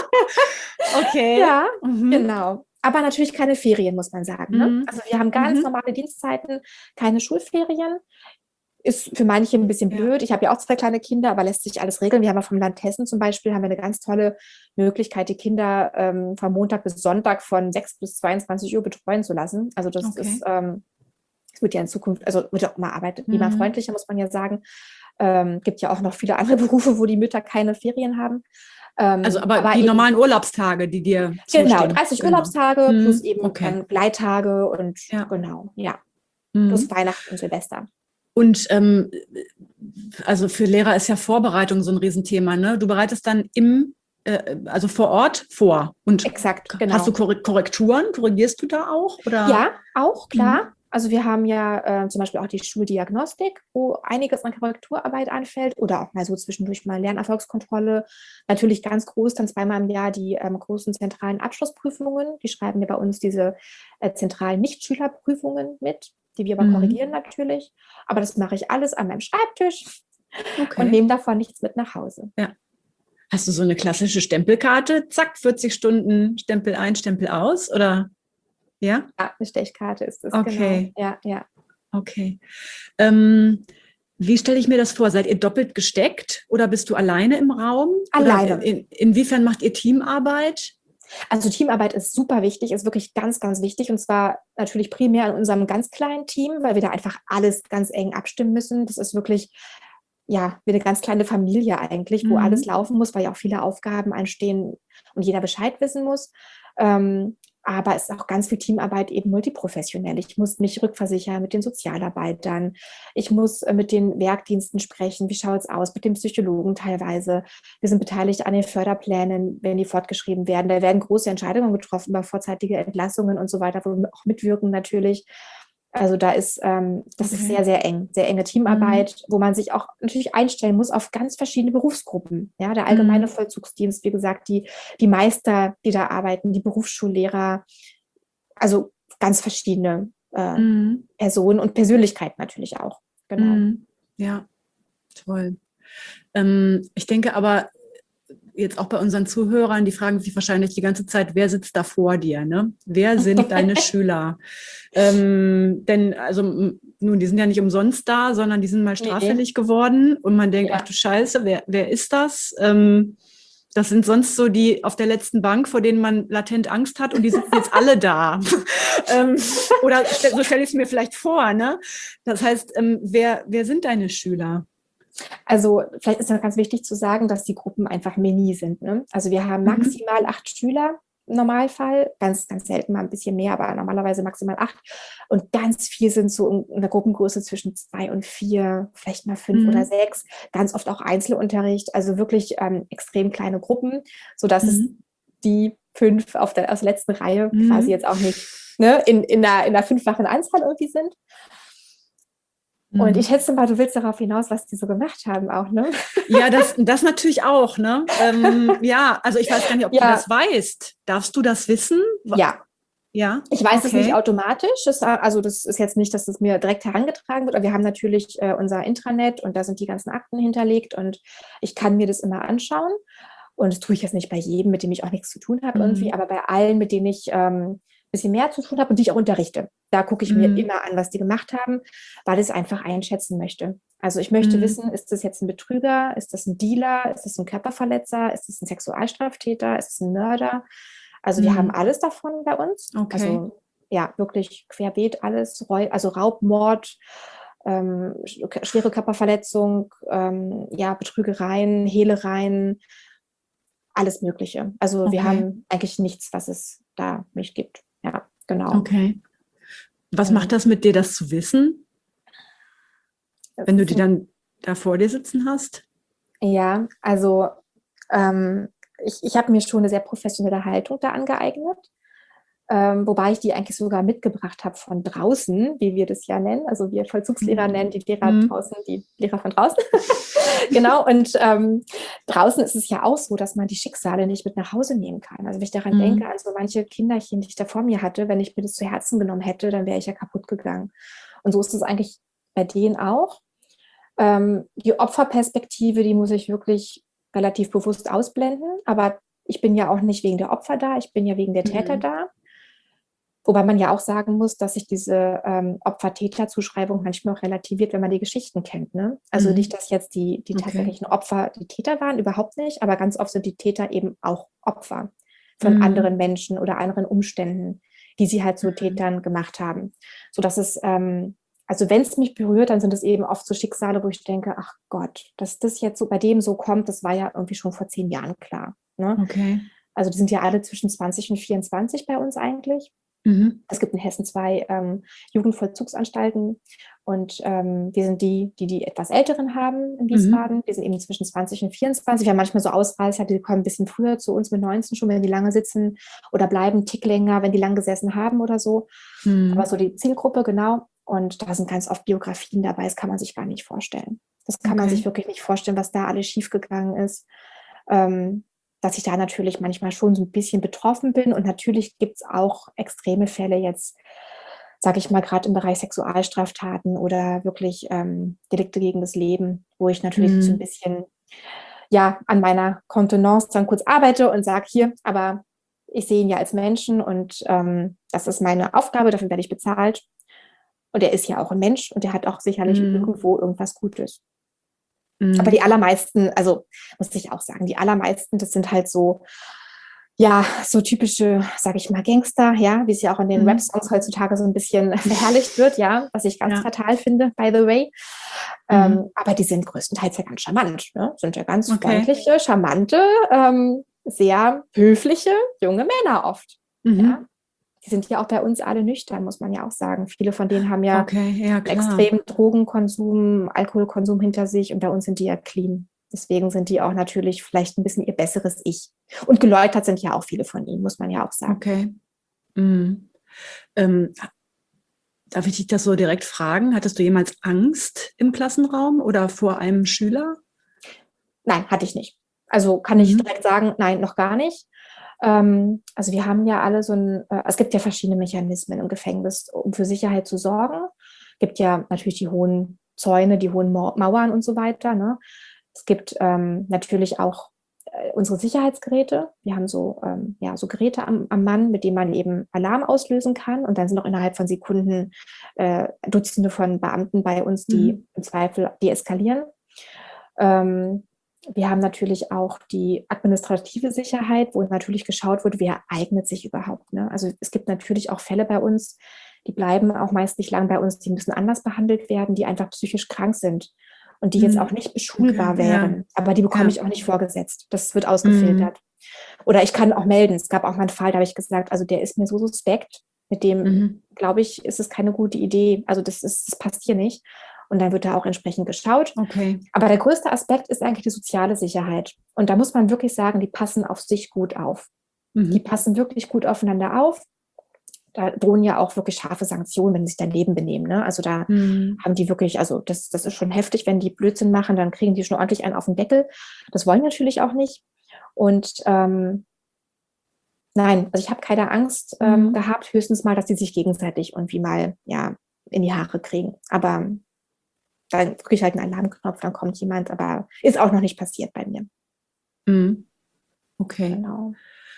Okay. Ja, Mhm. genau. Aber natürlich keine Ferien, muss man sagen. Ne? Mhm. Also wir haben ganz Mhm. normale Dienstzeiten, keine Schulferien. Ist für manche ein bisschen Ja. blöd. Ich habe ja auch zwei kleine Kinder, aber lässt sich alles regeln. Wir haben ja vom Land Hessen zum Beispiel haben wir eine ganz tolle Möglichkeit, die Kinder ähm, von Montag bis Sonntag von sechs bis zweiundzwanzig Uhr betreuen zu lassen. Also das Okay. ist, ähm, es wird ja in Zukunft, also wird auch immer arbeitnehmerfreundlicher, Mhm. muss man ja sagen. Ähm, gibt ja auch noch viele andere Berufe, wo die Mütter keine Ferien haben. Ähm, Also aber, aber die eben, normalen Urlaubstage, die dir genau, zustehen. dreißig Genau. Urlaubstage Mhm. plus eben Okay. dann Gleittage und Ja. genau, ja, Mhm. plus Weihnachten und Silvester. Und ähm, also für Lehrer ist ja Vorbereitung so ein Riesenthema, ne? Du bereitest dann im, äh, also vor Ort vor. Und Exakt, hast du genau. Korre- Korrekturen? Korrigierst du da auch? Oder? Ja, auch, klar. Mhm. Also wir haben ja äh, zum Beispiel auch die Schuldiagnostik, wo einiges an Korrekturarbeit anfällt oder auch mal so zwischendurch mal Lernerfolgskontrolle. Natürlich ganz groß, dann zweimal im Jahr die ähm, großen zentralen Abschlussprüfungen. Die schreiben ja bei uns diese äh, zentralen Nichtschülerprüfungen mit, die wir aber Mhm. korrigieren natürlich. Aber das mache ich alles an meinem Schreibtisch und Okay. nehme davon nichts mit nach Hause. Ja. Hast du so eine klassische Stempelkarte? Zack, vierzig Stunden Stempel ein, Stempel aus? Oder? Ja? Ja, eine Stechkarte ist es, Okay. genau. Ja, ja. Okay. Ähm, wie stelle ich mir das vor? Seid ihr doppelt gesteckt oder bist du alleine im Raum? Alleine. Oder in, inwiefern macht ihr Teamarbeit? Also Teamarbeit ist super wichtig, ist wirklich ganz, ganz wichtig. Und zwar natürlich primär in unserem ganz kleinen Team, weil wir da einfach alles ganz eng abstimmen müssen. Das ist wirklich, ja, wie eine ganz kleine Familie eigentlich, wo alles Mhm. laufen muss, weil ja auch viele Aufgaben anstehen und jeder Bescheid wissen muss. Ähm, aber es ist auch ganz viel Teamarbeit eben multiprofessionell. Ich muss mich rückversichern mit den Sozialarbeitern. Ich muss äh, mit den Werkdiensten sprechen. Wie schaut es aus? Mit den Psychologen teilweise. Wir sind beteiligt an den Förderplänen, wenn die fortgeschrieben werden. Da werden große Entscheidungen getroffen über vorzeitige Entlassungen und so weiter, wo wir auch mitwirken natürlich. Also da ist, ähm, das ist Okay. sehr, sehr eng, sehr enge Teamarbeit, wo man sich auch natürlich einstellen muss auf ganz verschiedene Berufsgruppen. Ja, der allgemeine Mhm. Vollzugsdienst, wie gesagt, die, die Meister, die da arbeiten, die Berufsschullehrer, also ganz verschiedene äh, Mhm. Personen und Persönlichkeiten natürlich auch. Genau. Mhm. Ja, toll. Ähm, ich denke aber jetzt auch bei unseren Zuhörern, die fragen sich wahrscheinlich die ganze Zeit, wer sitzt da vor dir? Ne? Wer sind deine Schüler? Ähm, denn also m- nun, die sind ja nicht umsonst da, sondern die sind mal straffällig geworden und man denkt, Ja. ach du Scheiße, wer, wer ist das? Ähm, das sind sonst so die auf der letzten Bank, vor denen man latent Angst hat und die sitzen jetzt alle da. ähm, oder stell- so stelle ich es mir vielleicht vor. Ne? Das heißt, ähm, wer, wer sind deine Schüler? Also vielleicht ist es ganz wichtig zu sagen, dass die Gruppen einfach mini sind. Ne? Also wir haben Mhm. maximal acht Schüler im Normalfall, ganz, ganz selten mal ein bisschen mehr, aber normalerweise maximal acht. Und ganz viel sind so in der Gruppengröße zwischen zwei und vier, vielleicht mal fünf Mhm. oder sechs. Ganz oft auch Einzelunterricht, also wirklich ähm, extrem kleine Gruppen, sodass es Mhm. die fünf auf der, aus der letzten Reihe Mhm. quasi jetzt auch nicht ne, in, in, einer, in einer fünffachen Anzahl irgendwie sind. Und ich schätze mal, du willst darauf hinaus, was die so gemacht haben auch, ne? Ja, das, das natürlich auch, ne? Ähm, ja, also ich weiß gar nicht, ob Ja. du das weißt. Darfst du das wissen? Ja. Ja. Ich weiß es Okay. nicht automatisch. Das, also das ist jetzt nicht, dass es mir direkt herangetragen wird, aber wir haben natürlich äh, unser Intranet und da sind die ganzen Akten hinterlegt und ich kann mir das immer anschauen. Und das tue ich jetzt nicht bei jedem, mit dem ich auch nichts zu tun habe Mhm. irgendwie, aber bei allen, mit denen ich ähm, ein bisschen mehr zu tun habe und die ich auch unterrichte. Da gucke ich Mhm. mir immer an, was die gemacht haben, weil ich es einfach einschätzen möchte. Also ich möchte Mhm. wissen, ist das jetzt ein Betrüger, ist das ein Dealer, ist das ein Körperverletzer, ist das ein Sexualstraftäter, ist das ein Mörder? Also wir Mhm. haben alles davon bei uns. Okay. Also ja, wirklich querbeet alles, also Raubmord, ähm, schwere Körperverletzung, ähm, ja, Betrügereien, Hehlereien, alles Mögliche. Also Okay. wir haben eigentlich nichts, was es da nicht gibt. Ja, genau. Okay. Was Mhm. macht das mit dir, das zu wissen, Das wenn du ist die dann da vor dir sitzen hast? Ja, also ähm, ich, ich habe mir schon eine sehr professionelle Haltung da angeeignet. ähm, wobei ich die eigentlich sogar mitgebracht habe von draußen, wie wir das ja nennen. Also wir Vollzugslehrer nennen die Lehrer Mhm. draußen, die Lehrer von draußen. Genau, und ähm, draußen ist es ja auch so, dass man die Schicksale nicht mit nach Hause nehmen kann. Also wenn ich daran Mhm. denke, an so manche Kinderchen, die ich da vor mir hatte, wenn ich mir das zu Herzen genommen hätte, dann wäre ich ja kaputt gegangen. Und so ist es eigentlich bei denen auch. Ähm, die Opferperspektive, die muss ich wirklich relativ bewusst ausblenden, aber ich bin ja auch nicht wegen der Opfer da, ich bin ja wegen der Täter Mhm. da. Wobei man ja auch sagen muss, dass sich diese ähm, Opfer-Täter-Zuschreibung manchmal auch relativiert, wenn man die Geschichten kennt. Ne? Also Mhm. nicht, dass jetzt die, die Okay. tatsächlichen Opfer die Täter waren, überhaupt nicht, aber ganz oft sind die Täter eben auch Opfer von Mhm. anderen Menschen oder anderen Umständen, die sie halt zu Mhm. Tätern gemacht haben. Sodass es, ähm, also wenn es mich berührt, dann sind es eben oft so Schicksale, wo ich denke, ach Gott, dass das jetzt so bei dem so kommt, das war ja irgendwie schon vor zehn Jahren klar. Ne? Okay. Also die sind ja alle zwischen zwanzig und vierundzwanzig bei uns eigentlich. Mhm. Es gibt in Hessen zwei ähm, Jugendvollzugsanstalten und ähm, wir sind die, die die etwas Älteren haben in Wiesbaden. Mhm. Die sind eben zwischen zwanzig und vierundzwanzig. Wir haben manchmal so Ausreißer, die kommen ein bisschen früher zu uns mit neunzehn schon, wenn die lange sitzen oder bleiben einen Tick länger, wenn die lang gesessen haben oder so. Mhm. Aber so die Zielgruppe, genau. Und da sind ganz oft Biografien dabei, das kann man sich gar nicht vorstellen. Das kann man Okay. sich wirklich nicht vorstellen, was da alles schiefgegangen ist. Ähm, dass ich da natürlich manchmal schon so ein bisschen betroffen bin. Und natürlich gibt es auch extreme Fälle jetzt, sage ich mal, gerade im Bereich Sexualstraftaten oder wirklich ähm, Delikte gegen das Leben, wo ich natürlich so ein Mhm. bisschen ja, an meiner Kontenance dann kurz arbeite und sage, hier, aber ich sehe ihn ja als Menschen und ähm, das ist meine Aufgabe, dafür werde ich bezahlt. Und er ist ja auch ein Mensch und er hat auch sicherlich Mhm. irgendwo irgendwas Gutes. Mhm. Aber die allermeisten, also muss ich auch sagen, die allermeisten, das sind halt so, ja, so typische, sage ich mal, Gangster, ja, wie es ja auch in den Mhm. Rap-Songs heutzutage so ein bisschen verherrlicht wird, ja, was ich ganz Ja. fatal finde, by the way. Mhm. Ähm, aber die sind größtenteils ja ganz charmant, ne? Sind ja ganz Okay. freundliche, charmante, ähm, sehr höfliche junge Männer oft, Mhm. ja. Die sind ja auch bei uns alle nüchtern, muss man ja auch sagen. Viele von denen haben ja Okay, ja einen klar. extremen Drogenkonsum, Alkoholkonsum hinter sich und bei uns sind die ja clean. Deswegen sind die auch natürlich vielleicht ein bisschen ihr besseres Ich. Und geläutert sind ja auch viele von ihnen, muss man ja auch sagen. Okay. Mhm. Ähm, darf ich dich das so direkt fragen? Hattest du jemals Angst im Klassenraum oder vor einem Schüler? Nein, hatte ich nicht. Also kann ich Mhm. direkt sagen, nein, noch gar nicht. Ähm, also wir haben ja alle so ein, äh, es gibt ja verschiedene Mechanismen im Gefängnis, um für Sicherheit zu sorgen. Es gibt ja natürlich die hohen Zäune, die hohen Mau- Mauern und so weiter. Ne? Es gibt ähm, natürlich auch äh, unsere Sicherheitsgeräte. Wir haben so, ähm, ja, so Geräte am, am Mann, mit denen man eben Alarm auslösen kann. Und dann sind auch innerhalb von Sekunden äh, Dutzende von Beamten bei uns, die Mhm. im Zweifel deeskalieren. Ähm, wir haben natürlich auch die administrative Sicherheit, wo natürlich geschaut wird, wer eignet sich überhaupt. Ne? Also es gibt natürlich auch Fälle bei uns, die bleiben auch meist nicht lang bei uns, die müssen anders behandelt werden, die einfach psychisch krank sind und die jetzt auch Mhm. nicht beschulbar Okay, ja. wären. Aber die bekomme Ja. ich auch nicht vorgesetzt. Das wird Mhm. ausgefiltert. Oder ich kann auch melden. Es gab auch mal einen Fall, da habe ich gesagt, also der ist mir so suspekt, mit dem, Mhm. glaube ich, ist es keine gute Idee. Also das, ist, das passt hier nicht. Und dann wird da auch entsprechend geschaut. Okay. Aber der größte Aspekt ist eigentlich die soziale Sicherheit. Und da muss man wirklich sagen, die passen auf sich gut auf. Die Mhm. passen wirklich gut aufeinander auf. Da drohen ja auch wirklich scharfe Sanktionen, wenn sie sich daneben benehmen. Ne? Also da Mhm. haben die wirklich, also das, das ist schon heftig, wenn die Blödsinn machen, dann kriegen die schon ordentlich einen auf den Deckel. Das wollen wir natürlich auch nicht. Und ähm, nein, also ich habe keine Angst ähm, Mhm. gehabt, höchstens mal, dass die sich gegenseitig irgendwie mal ja, in die Haare kriegen. Aber dann drücke ich halt einen Alarmknopf, dann kommt jemand, aber ist auch noch nicht passiert bei mir. Mhm. Okay. Genau.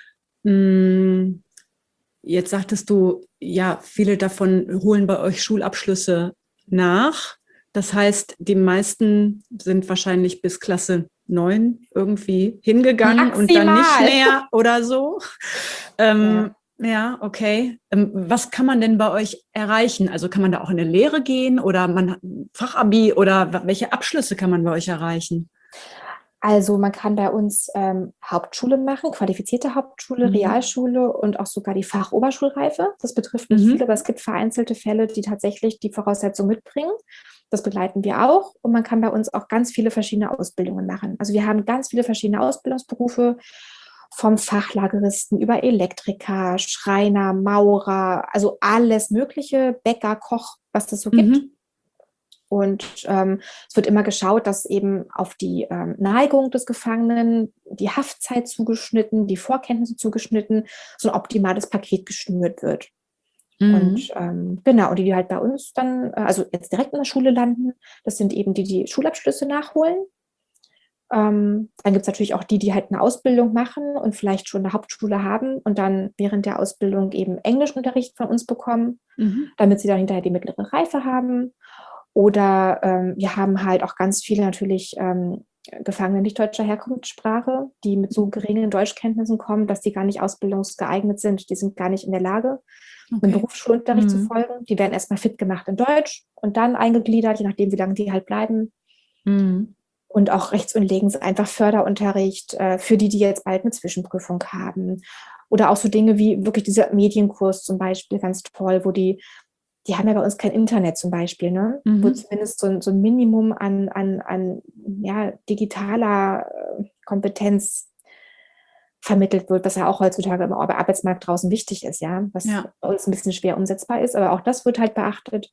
Mhm. Jetzt sagtest du, ja, viele davon holen bei euch Schulabschlüsse nach. Das heißt, die meisten sind wahrscheinlich bis Klasse neun irgendwie hingegangen und dann nicht Maximal. mehr oder so. Ähm, ja, okay. Ähm, was kann man denn bei euch erreichen? Also kann man da auch in eine Lehre gehen oder man hat ein Fachabi oder wa- welche Abschlüsse kann man bei euch erreichen? Also man kann bei uns ähm, Hauptschule machen, qualifizierte Hauptschule, Mhm. Realschule und auch sogar die Fachoberschulreife. Das betrifft nicht Mhm. viele, aber es gibt vereinzelte Fälle, die tatsächlich die Voraussetzung mitbringen. Das begleiten wir auch und man kann bei uns auch ganz viele verschiedene Ausbildungen machen. Also wir haben ganz viele verschiedene Ausbildungsberufe vom Fachlageristen über Elektriker, Schreiner, Maurer, also alles Mögliche, Bäcker, Koch, was es so gibt. Mhm. Und ähm, es wird immer geschaut, dass eben auf die ähm, Neigung des Gefangenen, die Haftzeit zugeschnitten, die Vorkenntnisse zugeschnitten, so ein optimales Paket geschnürt wird. Mhm. Und ähm, genau, und die, die halt bei uns dann, äh, also jetzt direkt in der Schule landen, das sind eben die, die Schulabschlüsse nachholen. Ähm, dann gibt es natürlich auch die, die halt eine Ausbildung machen und vielleicht schon eine Hauptschule haben und dann während der Ausbildung eben Englischunterricht von uns bekommen, Mhm. damit sie dann hinterher die mittlere Reife haben. Oder ähm, wir haben halt auch ganz viele natürlich ähm, Gefangene nicht deutscher Herkunftssprache, die mit so geringen Deutschkenntnissen kommen, dass die gar nicht ausbildungsgeeignet sind. Die sind gar nicht in der Lage, einem Okay. Berufsschulunterricht zu Mhm. folgen. Die werden erstmal fit gemacht in Deutsch und dann eingegliedert, je nachdem, wie lange die halt bleiben. Mhm. Und auch rechts und links einfach Förderunterricht äh, für die, die jetzt bald eine Zwischenprüfung haben. Oder auch so Dinge wie wirklich dieser Medienkurs zum Beispiel, ganz toll, wo die, die haben ja bei uns kein Internet zum Beispiel, ne? Mhm. Wo zumindest so, ein- so ein Minimum an, an, an ja, digitaler äh, Kompetenz vermittelt wird, was ja auch heutzutage im Ar- Arbeitsmarkt draußen wichtig ist, ja, was Ja. bei uns ein bisschen schwer umsetzbar ist, aber auch das wird halt beachtet.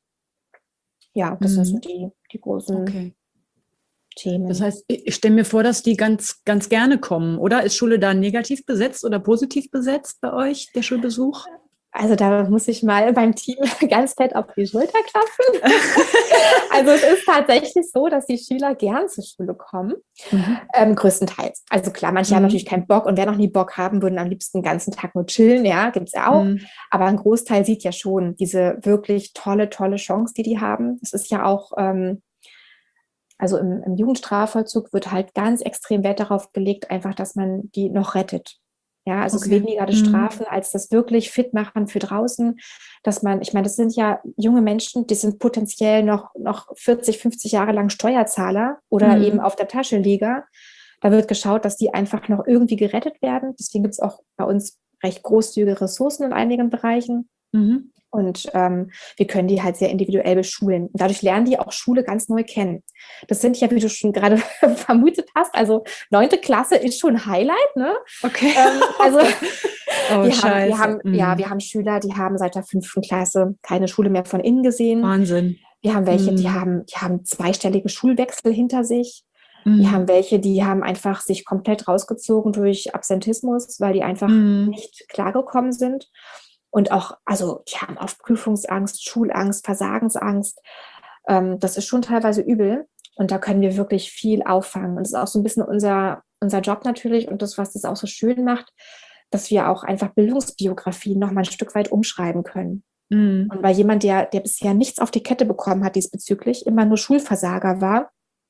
Ja, das sind so Mhm. die, die großen Okay. Themen. Das heißt, ich ich stelle mir vor, dass die ganz, ganz gerne kommen, oder? Ist Schule da negativ besetzt oder positiv besetzt bei euch, der Schulbesuch? Also da muss ich mal beim Team ganz fett auf die Schulter klopfen. Also es ist tatsächlich so, dass die Schüler gern zur Schule kommen, Mhm. ähm, größtenteils. Also klar, manche haben Mhm. natürlich keinen Bock und wer noch nie Bock haben, würden am liebsten den ganzen Tag nur chillen, ja, gibt es ja auch. Mhm. Aber ein Großteil sieht ja schon diese wirklich tolle, tolle Chance, die die haben. Es ist ja auch, ähm, also im, im Jugendstrafvollzug wird halt ganz extrem Wert darauf gelegt, einfach, dass man die noch rettet. Ja, also es ist Okay. weniger das Mhm. Strafen als das wirklich fit machen für draußen, dass man, ich meine, das sind ja junge Menschen, die sind potenziell noch, noch vierzig, fünfzig Jahre lang Steuerzahler oder Mhm. eben auf der Taschenleger. Da wird geschaut, dass die einfach noch irgendwie gerettet werden. Deswegen gibt es auch bei uns recht großzügige Ressourcen in einigen Bereichen. Mhm. Und ähm, wir können die halt sehr individuell beschulen. Und dadurch lernen die auch Schule ganz neu kennen. Das sind ja, wie du schon gerade vermutet hast, also neunte Klasse ist schon ein Highlight, ne? Okay. Ähm, also Oh, wir, haben, scheiße. wir, haben, Mhm. ja, wir haben Schüler, die haben seit der fünften Klasse keine Schule mehr von innen gesehen. Wahnsinn. Wir haben welche, die Mhm. haben, die haben zweistellige Schulwechsel hinter sich. Mhm. Wir haben welche, die haben einfach sich komplett rausgezogen durch Absentismus, weil die einfach Mhm. nicht klargekommen sind. Und auch, also die haben oft Prüfungsangst, Schulangst, Versagensangst. Ähm, das ist schon teilweise übel. Und da können wir wirklich viel auffangen. Und das ist auch so ein bisschen unser, unser Job natürlich und das, was das auch so schön macht, dass wir auch einfach Bildungsbiografien noch mal ein Stück weit umschreiben können. Mhm. Und weil jemand, der, der bisher nichts auf die Kette bekommen hat diesbezüglich, immer nur Schulversager war,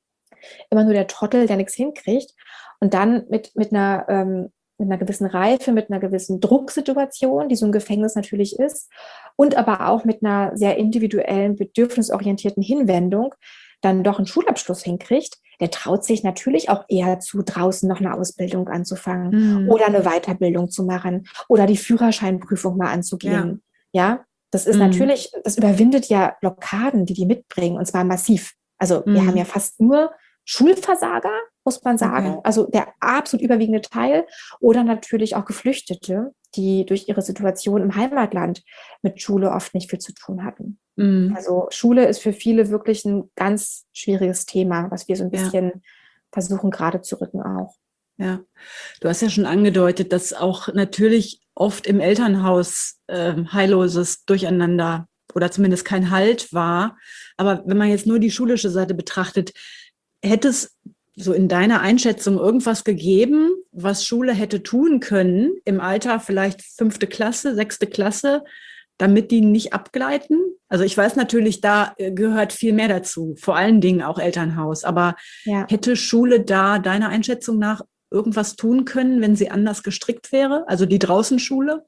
immer nur der Trottel, der nichts hinkriegt und dann mit, mit, einer, ähm, mit einer gewissen Reife, mit einer gewissen Drucksituation, die so ein Gefängnis natürlich ist, und aber auch mit einer sehr individuellen, bedürfnisorientierten Hinwendung dann doch einen Schulabschluss hinkriegt, der traut sich natürlich auch eher zu, draußen noch eine Ausbildung anzufangen Mhm. oder eine Weiterbildung zu machen oder die Führerscheinprüfung mal anzugehen. Ja, ja? Das ist Mhm. natürlich, das überwindet ja Blockaden, die die mitbringen, und zwar massiv. Also wir Mhm. haben ja fast nur Schulversager, muss man sagen, Okay. also der absolut überwiegende Teil, oder natürlich auch Geflüchtete, die durch ihre Situation im Heimatland mit Schule oft nicht viel zu tun hatten. Mhm. Also Schule ist für viele wirklich ein ganz schwieriges Thema, was wir so ein Ja. bisschen versuchen gerade zu rücken auch. Ja, du hast ja schon angedeutet, dass auch natürlich oft im Elternhaus äh, heilloses Durcheinander oder zumindest kein Halt war. Aber wenn man jetzt nur die schulische Seite betrachtet, hätte es so in deiner Einschätzung irgendwas gegeben, was Schule hätte tun können im Alter vielleicht fünfte Klasse, sechste Klasse, damit die nicht abgleiten? Also ich weiß natürlich, da gehört viel mehr dazu, vor allen Dingen auch Elternhaus. Aber Ja. hätte Schule da deiner Einschätzung nach irgendwas tun können, wenn sie anders gestrickt wäre? Also die Draußenschule?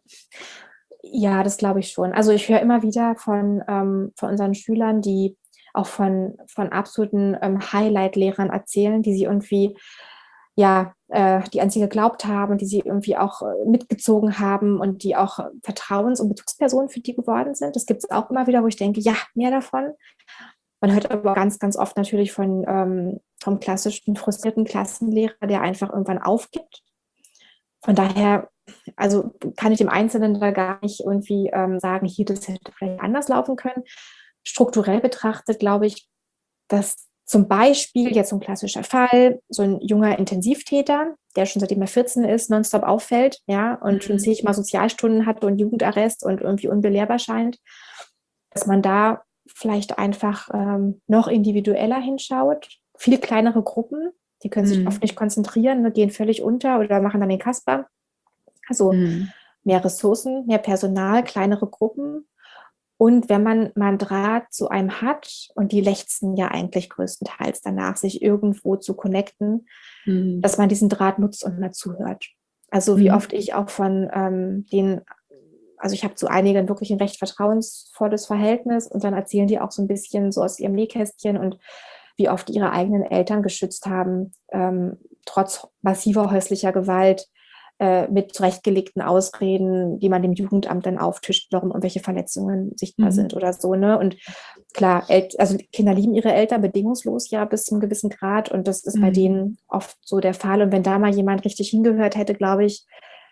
Ja, das glaube ich schon. Also ich höre immer wieder von, ähm, von unseren Schülern, die auch von, von absoluten ähm, Highlight-Lehrern erzählen, die sie irgendwie, ja, äh, die an sie geglaubt haben, die sie irgendwie auch äh, mitgezogen haben und die auch äh, Vertrauens- und Bezugspersonen für die geworden sind. Das gibt es auch immer wieder, wo ich denke, ja, mehr davon. Man hört aber ganz, ganz oft natürlich von, ähm, vom klassischen frustrierten Klassenlehrer, der einfach irgendwann aufgibt, von daher, also kann ich dem Einzelnen da gar nicht irgendwie ähm, sagen, hier, das hätte vielleicht anders laufen können. Strukturell betrachtet glaube ich, dass zum Beispiel jetzt so ein klassischer Fall, so ein junger Intensivtäter, der schon seitdem er vierzehn ist, nonstop auffällt, ja, und schon zigmal Sozialstunden hatte und Jugendarrest und irgendwie unbelehrbar scheint, dass man da vielleicht einfach ähm, noch individueller hinschaut. Viel kleinere Gruppen, die können sich Mhm. oft nicht konzentrieren, ne, gehen völlig unter oder machen dann den Kasper. Also Mhm. mehr Ressourcen, mehr Personal, kleinere Gruppen. Und wenn man mal einen Draht zu einem hat, und die lechzen ja eigentlich größtenteils danach, sich irgendwo zu connecten, Mhm. dass man diesen Draht nutzt und mal zuhört. Also wie Mhm. oft ich auch von ähm, den, also ich habe zu einigen wirklich ein recht vertrauensvolles Verhältnis und dann erzählen die auch so ein bisschen so aus ihrem Nähkästchen und wie oft ihre eigenen Eltern geschützt haben, ähm, trotz massiver häuslicher Gewalt, äh, mit zurechtgelegten Ausreden, die man dem Jugendamt dann auftischt, warum irgendwelche Verletzungen sichtbar Mhm. sind oder so. Ne? Und klar, El also Kinder lieben ihre Eltern bedingungslos, ja, bis zum gewissen Grad. Und das ist bei Mhm. denen oft so der Fall. Und wenn da mal jemand richtig hingehört hätte, glaube ich,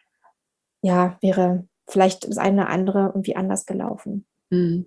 ja, wäre vielleicht das eine oder andere irgendwie anders gelaufen. Mhm.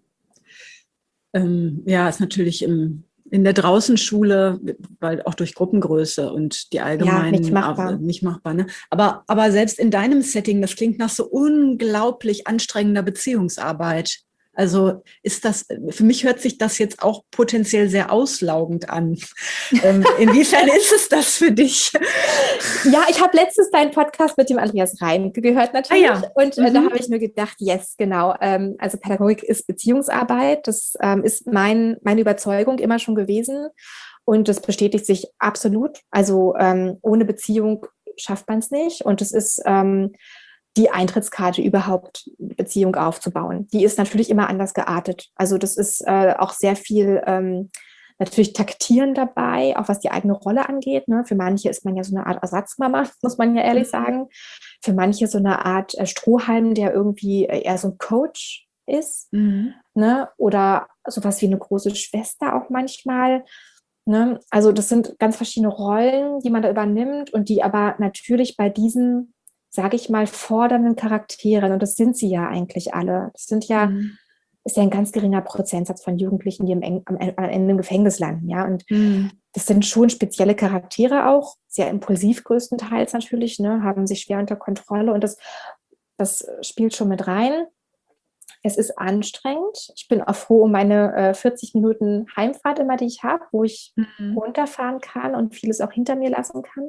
Ähm, ja, ist natürlich im, in der Draußenschule, weil auch durch Gruppengröße und die Ja, allgemeinen nicht machbar. äh, nicht machbar. Ne? Aber, aber selbst in deinem Setting, das klingt nach so unglaublich anstrengender Beziehungsarbeit. Also ist das, für mich hört sich das jetzt auch potenziell sehr auslaugend an. Ähm, inwiefern ist es das für dich? Ja, ich habe letztens deinen Podcast mit dem Andreas Reinke gehört natürlich. Ah ja. Und äh, Mhm. da habe ich mir gedacht, yes, genau. Ähm, also Pädagogik ist Beziehungsarbeit. Das ähm, ist mein, meine Überzeugung immer schon gewesen. Und das bestätigt sich absolut. Also ähm, ohne Beziehung schafft man es nicht. Und es ist ähm, die Eintrittskarte überhaupt, Beziehung aufzubauen. Die ist natürlich immer anders geartet. Also das ist äh, auch sehr viel ähm, natürlich Taktieren dabei, auch was die eigene Rolle angeht. Ne? Für manche ist man ja so eine Art Ersatzmama, muss man ja ehrlich sagen. Für manche so eine Art äh, Strohhalm, der irgendwie äh, eher so ein Coach ist. Mhm. Ne? Oder sowas wie eine große Schwester auch manchmal. Ne? Also das sind ganz verschiedene Rollen, die man da übernimmt und die aber natürlich bei diesen, sage ich mal, fordernden Charakteren, und das sind sie ja eigentlich alle, das sind ja, Mhm. ist ja ein ganz geringer Prozentsatz von Jugendlichen, die am, Eng, am, am Ende im Gefängnis landen, ja, und Mhm. das sind schon spezielle Charaktere auch, sehr impulsiv größtenteils natürlich, ne, haben sich schwer unter Kontrolle und das, das spielt schon mit rein. Es ist anstrengend. Ich bin auch froh um meine äh, vierzig Minuten Heimfahrt immer, die ich habe, wo ich Mhm. runterfahren kann und vieles auch hinter mir lassen kann.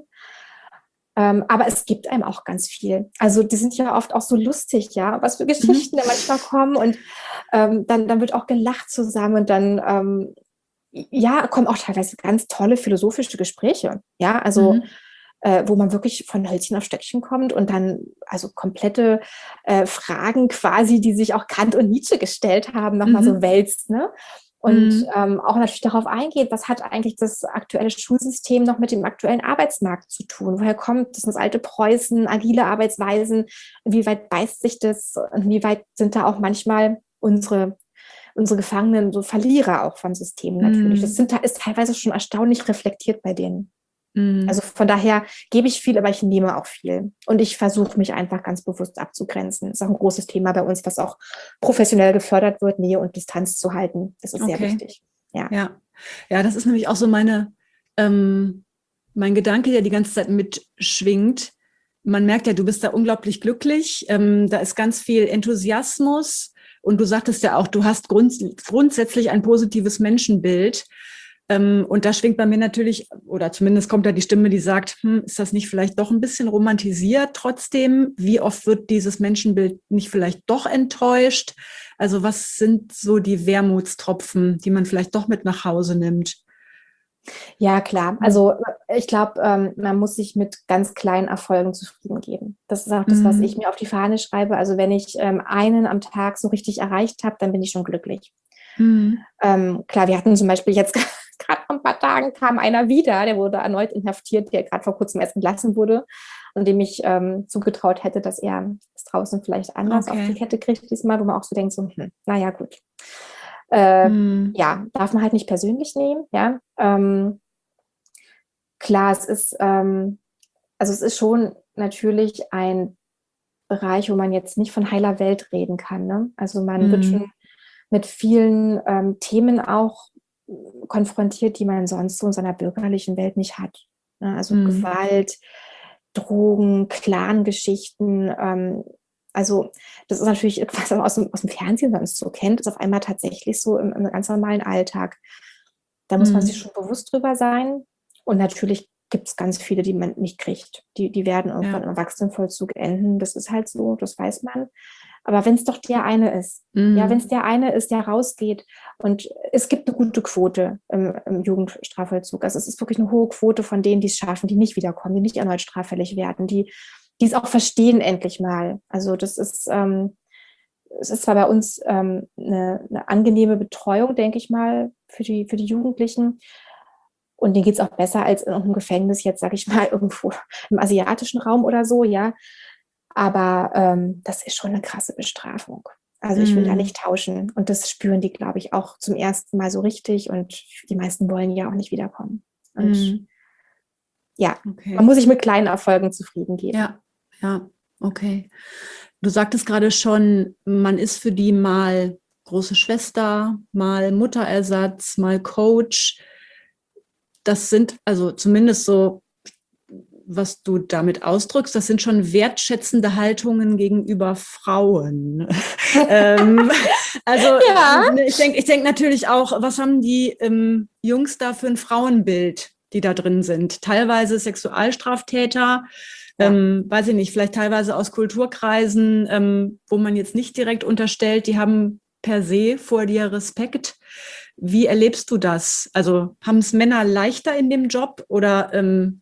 Ähm, aber es gibt einem auch ganz viel. Also die sind ja oft auch so lustig, ja, was für Geschichten Mhm. da manchmal kommen und ähm, dann, dann wird auch gelacht zusammen und dann ähm, ja, kommen auch teilweise ganz tolle philosophische Gespräche. Ja, also Mhm. äh, wo man wirklich von Hölzchen auf Stöckchen kommt und dann also komplette äh, Fragen quasi, die sich auch Kant und Nietzsche gestellt haben, nochmal so Mhm. wälzt, ne? Und Mhm. ähm, auch natürlich darauf eingeht, was hat eigentlich das aktuelle Schulsystem noch mit dem aktuellen Arbeitsmarkt zu tun? Woher kommt das, das alte Preußen, agile Arbeitsweisen? Inwieweit beißt sich das? Inwieweit sind da auch manchmal unsere unsere Gefangenen so Verlierer auch vom System natürlich. Das Mhm. sind, ist teilweise schon erstaunlich reflektiert bei denen. Mhm. Also von daher gebe ich viel, aber ich nehme auch viel. Und ich versuche mich einfach ganz bewusst abzugrenzen. Das ist auch ein großes Thema bei uns, was auch professionell gefördert wird, Nähe und Distanz zu halten. Das ist sehr Okay. wichtig. Ja. Ja. Ja, das ist nämlich auch so meine, ähm, mein Gedanke, der die ganze Zeit mitschwingt. Man merkt ja, du bist da unglaublich glücklich. Ähm, da ist ganz viel Enthusiasmus. Und du sagtest ja auch, du hast grund, grundsätzlich ein positives Menschenbild. Ähm, und da schwingt bei mir natürlich, oder zumindest kommt da die Stimme, die sagt, hm, ist das nicht vielleicht doch ein bisschen romantisiert trotzdem? Wie oft wird dieses Menschenbild nicht vielleicht doch enttäuscht? Also was sind so die Wermutstropfen, die man vielleicht doch mit nach Hause nimmt? Ja, klar. Also ich glaube, ähm, man muss sich mit ganz kleinen Erfolgen zufrieden geben. Das ist auch das, was Mhm. ich mir auf die Fahne schreibe. Also wenn ich ähm, einen am Tag so richtig erreicht habe, dann bin ich schon glücklich. Mhm. Ähm, klar, wir hatten zum Beispiel jetzt gerade vor ein paar Tagen kam einer wieder, der wurde erneut inhaftiert, der gerade vor kurzem erst entlassen wurde und dem ich ähm, zugetraut hätte, dass er es draußen vielleicht anders Okay. auf die Kette kriegt diesmal, wo man auch so denkt, so, hm, naja, gut. Äh, Mhm. ja, darf man halt nicht persönlich nehmen, ja. Ähm, klar, es ist, ähm, also es ist schon natürlich ein Bereich, wo man jetzt nicht von heiler Welt reden kann. Ne? Also man Mhm. wird schon mit vielen ähm, Themen auch konfrontiert, die man sonst so in seiner bürgerlichen Welt nicht hat. Ne? Also Mhm. Gewalt, Drogen, Clan-Geschichten. Ähm, also das ist natürlich etwas, was man aus dem, aus dem Fernsehen sonst so kennt, ist auf einmal tatsächlich so im, im ganz normalen Alltag. Da muss man sich Mhm. schon bewusst drüber sein. Und natürlich gibt es ganz viele, die man nicht kriegt. Die, die werden irgendwann Ja. im Erwachsenenvollzug enden. Das ist halt so, das weiß man. Aber wenn es doch der eine ist, Mhm. ja, wenn es der eine ist, der rausgeht und es gibt eine gute Quote im, im Jugendstrafvollzug. Also es ist wirklich eine hohe Quote von denen, die es schaffen, die nicht wiederkommen, die nicht erneut straffällig werden, die, die es auch verstehen endlich mal. Also das ist, ähm, es ist zwar bei uns ähm, eine, eine angenehme Betreuung, denke ich mal, für die, für die Jugendlichen. Und denen geht es auch besser als in irgendeinem Gefängnis, jetzt sage ich mal, irgendwo im asiatischen Raum oder so, ja. Aber ähm, das ist schon eine krasse Bestrafung. Also ich will da Mhm. nicht tauschen. Und das spüren die, glaube ich, auch zum ersten Mal so richtig. Und die meisten wollen ja auch nicht wiederkommen. Und Mhm. ja, Okay. man muss sich mit kleinen Erfolgen zufrieden geben. Ja, ja, okay. Du sagtest gerade schon, man ist für die mal große Schwester, mal Mutterersatz, mal Coach. Das sind also zumindest so, was du damit ausdrückst, das sind schon wertschätzende Haltungen gegenüber Frauen. ähm, also Ja. ich denke ich denk natürlich auch, was haben die ähm, Jungs da für ein Frauenbild, die da drin sind? Teilweise Sexualstraftäter, Ja. ähm, weiß ich nicht, vielleicht teilweise aus Kulturkreisen, ähm, wo man jetzt nicht direkt unterstellt, die haben per se vor dir Respekt. Wie erlebst du das? Also haben es Männer leichter in dem Job oder ähm,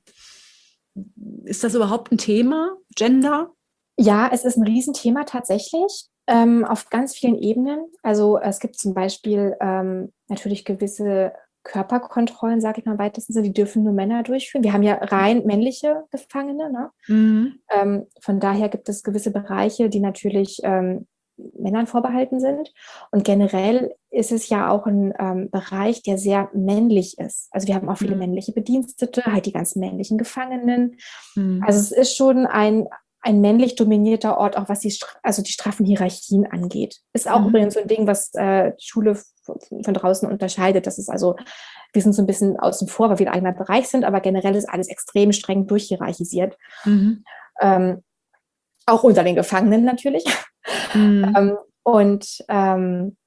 ist das überhaupt ein Thema, Gender? Ja, es ist ein Riesenthema tatsächlich, ähm, auf ganz vielen Ebenen. Also es gibt zum Beispiel ähm, natürlich gewisse Körperkontrollen, sage ich mal im weitesten Sinne, die dürfen nur Männer durchführen. Wir haben ja rein männliche Gefangene. Ne? Mhm. Ähm, von daher gibt es gewisse Bereiche, die natürlich ähm, Männern vorbehalten sind. Und generell ist es ja auch ein ähm, Bereich, der sehr männlich ist. Also wir haben auch viele Mhm. männliche Bedienstete, halt die ganzen männlichen Gefangenen. Mhm. Also es ist schon ein, ein männlich dominierter Ort, auch was die, also die straffen Hierarchien angeht. Ist auch Mhm. übrigens so ein Ding, was äh, die Schule von, von draußen unterscheidet. Das ist also, wir sind so ein bisschen außen vor, weil wir ein eigener Bereich sind, aber generell ist alles extrem streng durchhierarchisiert. Mhm. Ähm, auch unter den Gefangenen natürlich. Mhm. ähm, und ähm,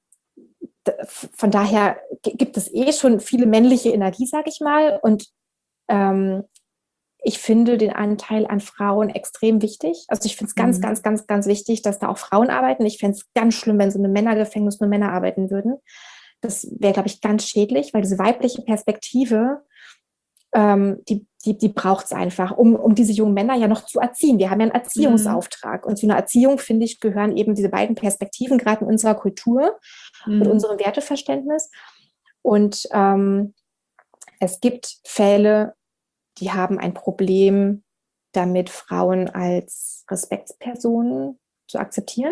von daher gibt es eh schon viele männliche Energie, sage ich mal. Und ähm, ich finde den Anteil an Frauen extrem wichtig. Also ich finde es ganz, Mhm. ganz, ganz, ganz wichtig, dass da auch Frauen arbeiten. Ich fände es ganz schlimm, wenn so eine Männergefängnis nur Männer arbeiten würden. Das wäre, glaube ich, ganz schädlich, weil diese weibliche Perspektive, ähm, die, die, die braucht es einfach, um, um diese jungen Männer ja noch zu erziehen. Wir haben ja einen Erziehungsauftrag. Und zu einer Erziehung, finde ich, gehören eben diese beiden Perspektiven, gerade in unserer Kultur, Mhm. mit unserem Werteverständnis. Und ähm, es gibt Fälle, die haben ein Problem damit, Frauen als Respektspersonen zu akzeptieren.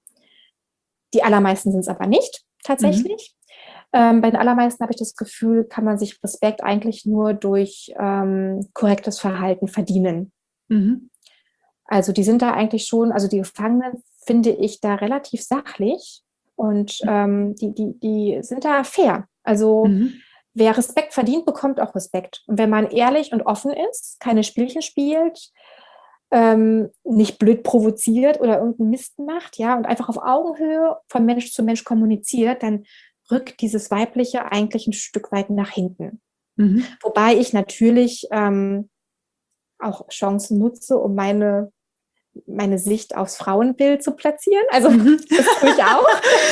Die allermeisten sind es aber nicht, tatsächlich. Mhm. Ähm, bei den allermeisten habe ich das Gefühl, kann man sich Respekt eigentlich nur durch ähm, korrektes Verhalten verdienen. Mhm. Also die sind da eigentlich schon, also die Gefangenen finde ich da relativ sachlich und ähm, die, die, die sind da fair. Also Mhm. wer Respekt verdient, bekommt auch Respekt. Und wenn man ehrlich und offen ist, keine Spielchen spielt, ähm, nicht blöd provoziert oder irgendeinen Mist macht, ja, und einfach auf Augenhöhe von Mensch zu Mensch kommuniziert, dann rückt dieses Weibliche eigentlich ein Stück weit nach hinten. Mhm. Wobei ich natürlich ähm, auch Chancen nutze, um meine meine Sicht aufs Frauenbild zu platzieren. Also Mhm. das tue ich auch.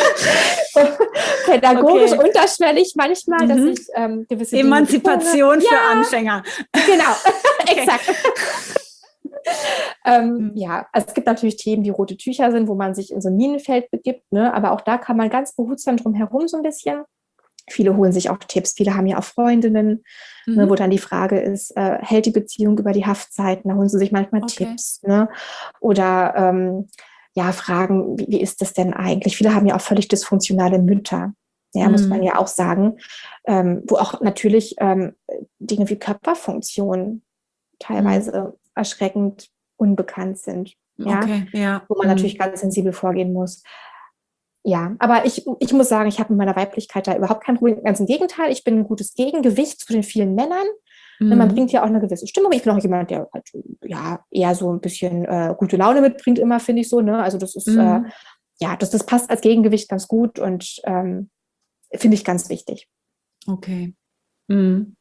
Pädagogisch Okay. unterschwellig manchmal, Mhm. dass ich ähm, gewisse Emanzipation Dinge für ja, Anfänger. Genau, Okay. exakt. ähm, Mhm. ja, also es gibt natürlich Themen, die rote Tücher sind, wo man sich in so ein Minenfeld begibt, ne? Aber auch da kann man ganz behutsam drum herum so ein bisschen. Viele holen sich auch Tipps, viele haben ja auch Freundinnen, Mhm. ne, wo dann die Frage ist, äh, hält die Beziehung über die Haftzeiten? Da holen sie sich manchmal Okay. Tipps. Ne? Oder ähm, ja, fragen, wie, wie ist das denn eigentlich? Viele haben ja auch völlig dysfunktionale Mütter, ja, Mhm. muss man ja auch sagen, ähm, wo auch natürlich ähm, Dinge wie Körperfunktion teilweise mhm. erschreckend unbekannt sind. Ja? Okay, ja. Wo man Mhm. natürlich ganz sensibel vorgehen muss. Ja, aber ich, ich muss sagen, ich habe mit meiner Weiblichkeit da überhaupt kein Problem. Ganz im Gegenteil, ich bin ein gutes Gegengewicht zu den vielen Männern. Mhm. Man bringt ja auch eine gewisse Stimmung. Ich bin auch jemand, der halt, ja, eher so ein bisschen äh, gute Laune mitbringt, immer, finde ich so. Ne? Also das ist, mhm. äh, ja, das, das passt als Gegengewicht ganz gut und ähm, finde ich ganz wichtig. Okay. Mhm.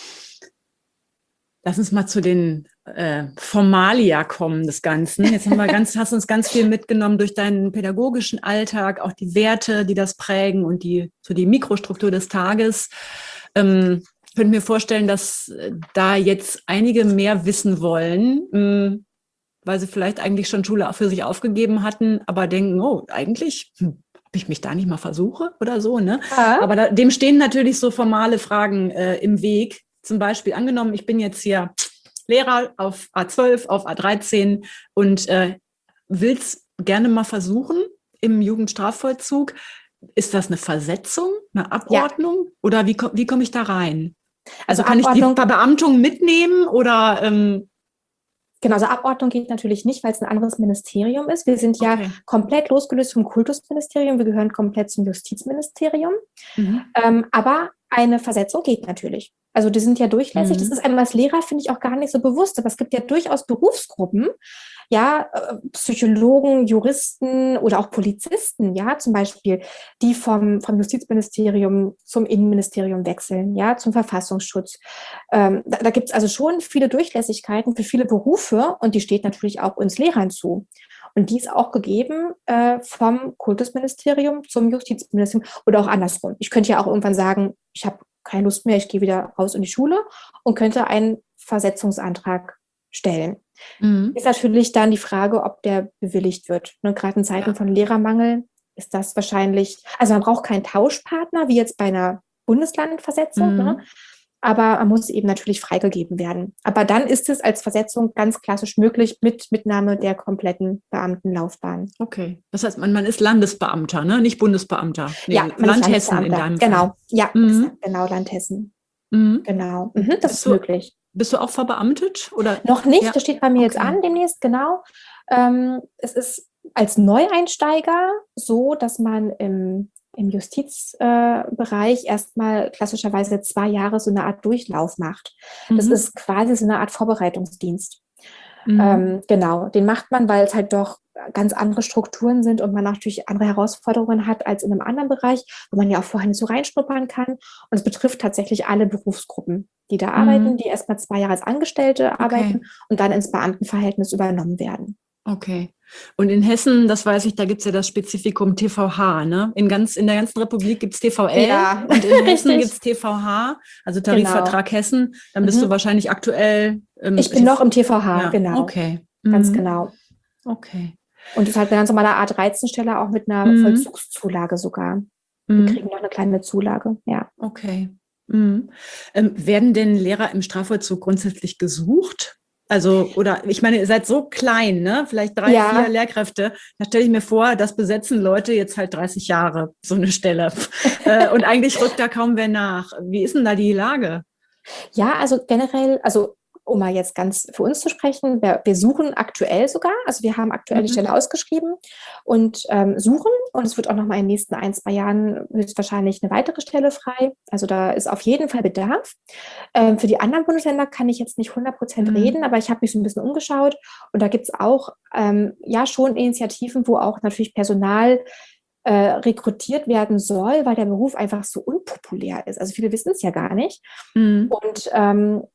Lass uns mal zu den äh, Formalia kommen des Ganzen. Jetzt haben wir ganz, hast uns ganz viel mitgenommen durch deinen pädagogischen Alltag, auch die Werte, die das prägen und die so die Mikrostruktur des Tages. Ähm, ich könnte mir vorstellen, dass äh, da jetzt einige mehr wissen wollen, mh, weil sie vielleicht eigentlich schon Schule für sich aufgegeben hatten, aber denken, oh, eigentlich, hm, ob ich mich da nicht mal versuche oder so, ne? Ja. Aber da, dem stehen natürlich so formale Fragen äh, im Weg. Zum Beispiel angenommen, ich bin jetzt hier Lehrer auf A zwölf, auf A dreizehn und äh, will es gerne mal versuchen im Jugendstrafvollzug. Ist das eine Versetzung, eine Abordnung? Ja. Oder wie, wie komme ich da rein? Also, also kann Abordnung, ich die Beamtung mitnehmen oder... Ähm, Genau, also Abordnung geht natürlich nicht, weil es ein anderes Ministerium ist. Wir sind ja okay. komplett losgelöst vom Kultusministerium. Wir gehören komplett zum Justizministerium. Mhm. Ähm, aber eine Versetzung geht natürlich. Also die sind ja durchlässig. Mhm. Das ist einem als Lehrer, finde ich, auch gar nicht so bewusst. Aber es gibt ja durchaus Berufsgruppen, ja, Psychologen, Juristen oder auch Polizisten, ja, zum Beispiel, die vom, vom Justizministerium zum Innenministerium wechseln, ja, zum Verfassungsschutz. Ähm, da da gibt es also schon viele Durchlässigkeiten für viele Berufe und die steht natürlich auch uns Lehrern zu. Und die ist auch gegeben äh, vom Kultusministerium zum Justizministerium oder auch andersrum. Ich könnte ja auch irgendwann sagen, ich habe keine Lust mehr, ich gehe wieder raus in die Schule und könnte einen Versetzungsantrag stellen. Mhm. Ist natürlich dann die Frage, ob der bewilligt wird. Ne, gerade in Zeiten ja. von Lehrermangel ist das wahrscheinlich, also man braucht keinen Tauschpartner, wie jetzt bei einer Bundeslandversetzung, mhm. ne? Aber man muss eben natürlich freigegeben werden. Aber dann ist es als Versetzung ganz klassisch möglich mit Mitnahme der kompletten Beamtenlaufbahn. Okay, das heißt, man, man ist Landesbeamter, ne? Nicht Bundesbeamter. Nee, ja, Landhessen in deinem Fall. Genau, ja, mhm. genau, Landhessen. Mhm. Genau, mhm, das bist ist du, möglich. Bist du auch verbeamtet? Oder? Noch nicht, ja. das steht bei mir okay. jetzt an demnächst, genau. Ähm, es ist als Neueinsteiger so, dass man im im Justizbereich äh, erstmal klassischerweise zwei Jahre so eine Art Durchlauf macht. Mhm. Das ist quasi so eine Art Vorbereitungsdienst. Mhm. Ähm, genau, den macht man, weil es halt doch ganz andere Strukturen sind und man natürlich andere Herausforderungen hat als in einem anderen Bereich, wo man ja auch vorher nicht so reinschnuppern kann. Und es betrifft tatsächlich alle Berufsgruppen, die da mhm. arbeiten, die erstmal zwei Jahre als Angestellte okay. arbeiten und dann ins Beamtenverhältnis übernommen werden. Okay. Und in Hessen, das weiß ich, da gibt es ja das Spezifikum T V H, ne? In, ganz, in der ganzen Republik gibt es T V L ja, und in Hessen gibt es T V H, also Tarifvertrag genau. Hessen. Dann bist mhm. du wahrscheinlich aktuell... Ähm, ich bin noch im T V H, ja. genau. Okay. Ganz mhm. genau. Okay. Und es ist halt eine ganz normale Art Reizenstelle, auch mit einer mhm. Vollzugszulage sogar. Mhm. Wir kriegen noch eine kleine Zulage, ja. Okay. Mhm. Ähm, werden denn Lehrer im Strafvollzug grundsätzlich gesucht? Also, oder ich meine, ihr seid so klein, ne? Vielleicht drei, ja. vier Lehrkräfte. Da stelle ich mir vor, das besetzen Leute jetzt halt dreißig Jahre, so eine Stelle. äh, und eigentlich rückt da kaum wer nach. Wie ist denn da die Lage? Ja, also generell, also um mal jetzt ganz für uns zu sprechen, wir, wir suchen aktuell sogar, also wir haben aktuell mhm. die Stelle ausgeschrieben und ähm, suchen und es wird auch noch mal in den nächsten ein, zwei Jahren höchstwahrscheinlich eine weitere Stelle frei. Also da ist auf jeden Fall Bedarf. Ähm, für die anderen Bundesländer kann ich jetzt nicht hundert Prozent mhm. reden, aber ich habe mich so ein bisschen umgeschaut und da gibt es auch ähm, ja schon Initiativen, wo auch natürlich Personal äh, rekrutiert werden soll, weil der Beruf einfach so unpopulär ist. Also viele wissen es ja gar nicht. Mhm. Und ähm,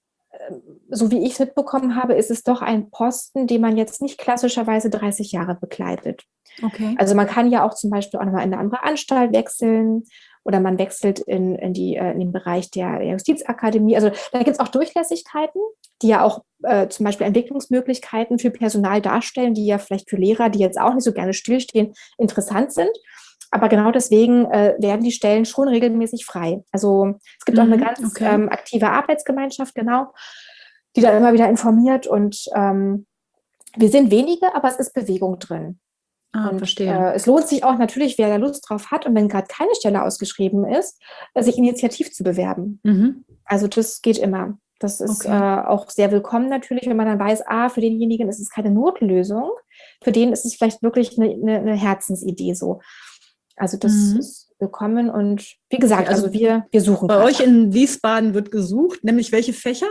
so wie ich es mitbekommen habe, ist es doch ein Posten, den man jetzt nicht klassischerweise dreißig Jahre begleitet. Okay. Also man kann ja auch zum Beispiel auch nochmal in eine andere Anstalt wechseln oder man wechselt in, in, die, in den Bereich der Justizakademie. Also da gibt es auch Durchlässigkeiten, die ja auch äh, zum Beispiel Entwicklungsmöglichkeiten für Personal darstellen, die ja vielleicht für Lehrer, die jetzt auch nicht so gerne stillstehen, interessant sind. Aber genau deswegen äh, werden die Stellen schon regelmäßig frei. Also es gibt mhm, auch eine ganz okay. ähm, aktive Arbeitsgemeinschaft, genau, die da immer wieder informiert. Und ähm, wir sind wenige, aber es ist Bewegung drin. Ah, und verstehe. Äh, es lohnt sich auch natürlich, wer da Lust drauf hat und wenn gerade keine Stelle ausgeschrieben ist, äh, sich initiativ zu bewerben. Mhm. Also das geht immer. Das ist Okay. äh, auch sehr willkommen natürlich, wenn man dann weiß, ah, für denjenigen ist es keine Notlösung, für den ist es vielleicht wirklich eine, eine, eine Herzensidee so. Also das Mhm. ist willkommen und wie gesagt, Okay, also also wir, wir suchen Bei gerade. euch in Wiesbaden wird gesucht, nämlich welche Fächer?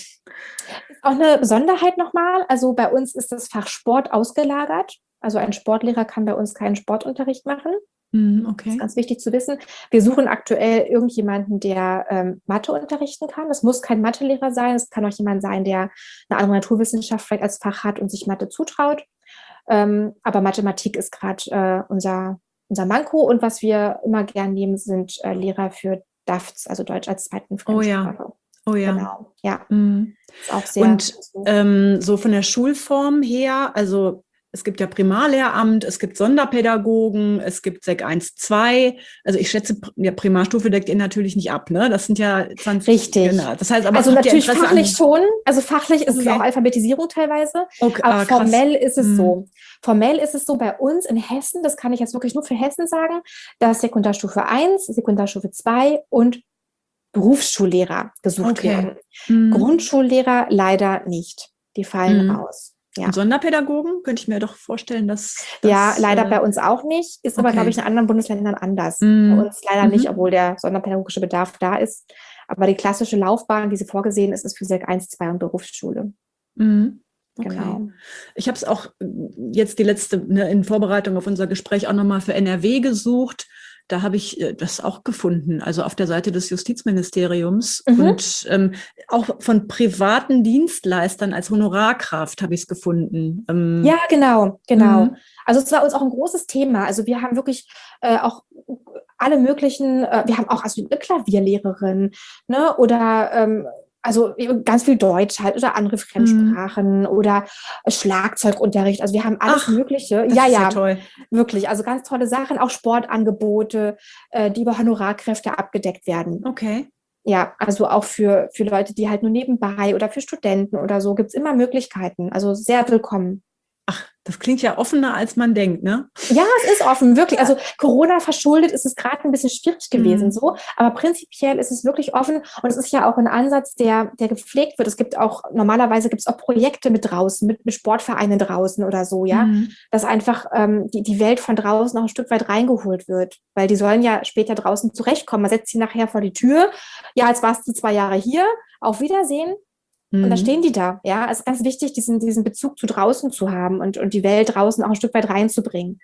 Auch eine Besonderheit nochmal, also bei uns ist das Fach Sport ausgelagert. Also ein Sportlehrer kann bei uns keinen Sportunterricht machen. Mhm, Das ist okay. ganz wichtig zu wissen. Wir suchen aktuell irgendjemanden, der ähm, Mathe unterrichten kann. Das muss kein Mathelehrer sein. Es kann auch jemand sein, der eine andere Naturwissenschaft vielleicht als Fach hat und sich Mathe zutraut. Ähm, aber Mathematik ist gerade äh, unser, unser Manko. Und was wir immer gern nehmen, sind äh, Lehrer für D A F Ts, also Deutsch als zweiten Oh ja, Fremdsprache. oh ja. Genau, ja. Mhm. Ist auch sehr. Und ähm, so von der Schulform her, also es gibt ja Primarlehramt, es gibt Sonderpädagogen, es gibt Sek eins, zwei. Also ich schätze, ja, Primarstufe deckt ihr natürlich nicht ab, ne? Das sind ja zwanzig. Richtig. Genau. Das heißt aber, also habt ihr natürlich Interesse fachlich an, schon. Also fachlich ist es Okay. auch Alphabetisierung teilweise. Okay, Aber ah, krass. formell ist es Mhm. so. Formell ist es so bei uns in Hessen, das kann ich jetzt wirklich nur für Hessen sagen, dass Sekundarstufe eins, Sekundarstufe zwei und Berufsschullehrer gesucht Okay. werden. Mhm. Grundschullehrer leider nicht. Die fallen Mhm. aus. Ja. Und Sonderpädagogen könnte ich mir doch vorstellen, dass das, Ja, leider äh, bei uns auch nicht. Ist aber, okay. glaube ich, in anderen Bundesländern anders. Mhm. Bei uns leider Mhm. nicht, obwohl der sonderpädagogische Bedarf da ist. Aber die klassische Laufbahn, wie sie vorgesehen ist, ist für Sek eins, zwei und Berufsschule. Mhm. Okay. Genau. Ich habe es auch jetzt die letzte, ne, in Vorbereitung auf unser Gespräch auch nochmal für N R W gesucht. Da habe ich äh, das auch gefunden, also auf der Seite des Justizministeriums. Mhm. Und ähm, auch von privaten Dienstleistern als Honorarkraft habe ich es gefunden. Ähm, Ja, genau, genau. Mhm. Also es war uns auch ein großes Thema. Also wir haben wirklich äh, auch alle möglichen, äh, wir haben auch also eine Klavierlehrerin, ne, oder ähm, also ganz viel Deutsch halt oder andere Fremdsprachen oder Schlagzeugunterricht. Also wir haben alles Ach, Mögliche. das Ja, ist ja ja, toll. wirklich. Also ganz tolle Sachen, auch Sportangebote, äh, die über Honorarkräfte abgedeckt werden. Okay. Ja, also auch für, für Leute, die halt nur nebenbei oder für Studenten oder so, gibt es immer Möglichkeiten. Also sehr willkommen. Ach, das klingt ja offener, als man denkt, ne? Ja, es ist offen, wirklich. Also Corona verschuldet ist es gerade ein bisschen schwierig gewesen, Mhm. so. Aber prinzipiell ist es wirklich offen und es ist ja auch ein Ansatz, der, der gepflegt wird. Es gibt auch, normalerweise gibt es auch Projekte mit draußen, mit, mit Sportvereinen draußen oder so, ja. Mhm. Dass einfach ähm, die, die Welt von draußen auch ein Stück weit reingeholt wird. Weil die sollen ja später draußen zurechtkommen. Man setzt sie nachher vor die Tür. Ja, jetzt warst du zwei Jahre hier. Auf Wiedersehen. Und da Mhm. stehen die da, ja. Es ist ganz wichtig, diesen, diesen Bezug zu draußen zu haben und, und die Welt draußen auch ein Stück weit reinzubringen.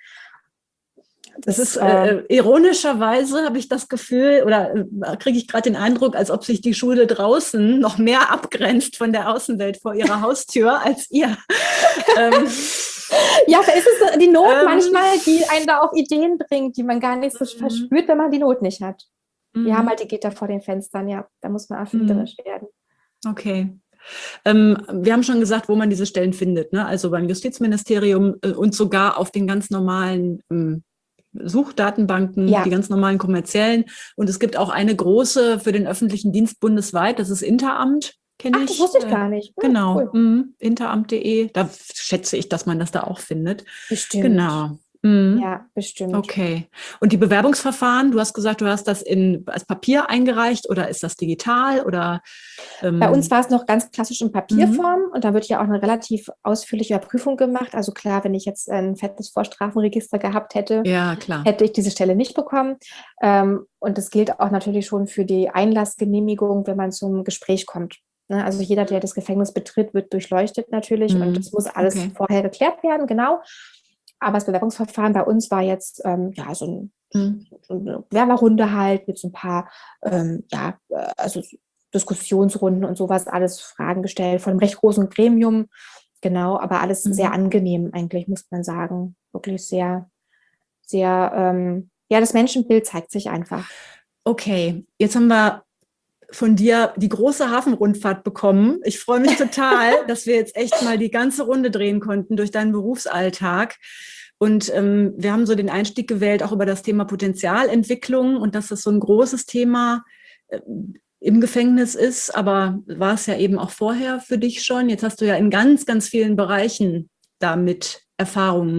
Das, Das, ist äh, äh, ironischerweise habe ich das Gefühl oder äh, kriege ich gerade den Eindruck, als ob sich die Schule draußen noch mehr abgrenzt von der Außenwelt vor ihrer Haustür als ihr. ähm, ja, da ist es die Not ähm, manchmal, die einen da auf Ideen bringt, die man gar nicht so Mhm. verspürt, wenn man die Not nicht hat. Wir mhm. haben halt die Gitter vor den Fenstern, ja. Da muss man erfinderisch werden. Okay. Ähm, wir haben schon gesagt, wo man diese Stellen findet, ne? Also beim Justizministerium äh, und sogar auf den ganz normalen ähm, Suchdatenbanken, Ja. die ganz normalen kommerziellen. Und es gibt auch eine große für den öffentlichen Dienst bundesweit, das ist Interamt, kenne Ach, ich. das wusste ich Äh, gar nicht. Hm, Genau, cool. mhm. interamt punkt de. Da schätze ich, dass man das da auch findet. Bestimmt. Genau. Mhm. Ja, bestimmt. Okay. Und die Bewerbungsverfahren, du hast gesagt, du hast das in, als Papier eingereicht oder ist das digital oder? Ähm, Bei uns war es noch ganz klassisch in Papierform Mhm. und da wird ja auch eine relativ ausführliche Prüfung gemacht. Also klar, wenn ich jetzt ein fettes Vorstrafenregister gehabt hätte, Ja, klar. hätte ich diese Stelle nicht bekommen. Ähm, und das gilt auch natürlich schon für die Einlassgenehmigung, wenn man zum Gespräch kommt. Ne? Also jeder, der das Gefängnis betritt, wird durchleuchtet natürlich Mhm. und es muss alles Okay. vorher geklärt werden, genau. Aber das Bewerbungsverfahren bei uns war jetzt ähm, ja so, ein, Mhm. so eine Bewerberrunde halt mit so ein paar ähm, ja, äh, also Diskussionsrunden und sowas, alles Fragen gestellt von einem recht großen Gremium. Genau, aber alles Mhm. sehr angenehm eigentlich, muss man sagen. Wirklich sehr, sehr, ähm, ja, das Menschenbild zeigt sich einfach. Okay, jetzt haben wir von dir die große Hafenrundfahrt bekommen. Ich freue mich total, dass wir jetzt echt mal die ganze Runde drehen konnten durch deinen Berufsalltag. Und ähm, wir haben so den Einstieg gewählt, auch über das Thema Potenzialentwicklung und dass das so ein großes Thema äh, im Gefängnis ist, aber war es ja eben auch vorher für dich schon. Jetzt hast du ja in ganz, ganz vielen Bereichen damit Erfahrungen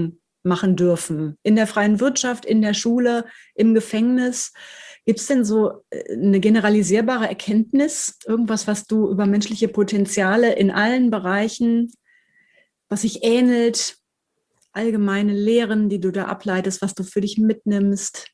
machen dürfen. In der freien Wirtschaft, in der Schule, im Gefängnis. Gibt es denn so eine generalisierbare Erkenntnis, irgendwas, was du über menschliche Potenziale in allen Bereichen, was sich ähnelt, allgemeine Lehren, die du da ableitest, was du für dich mitnimmst?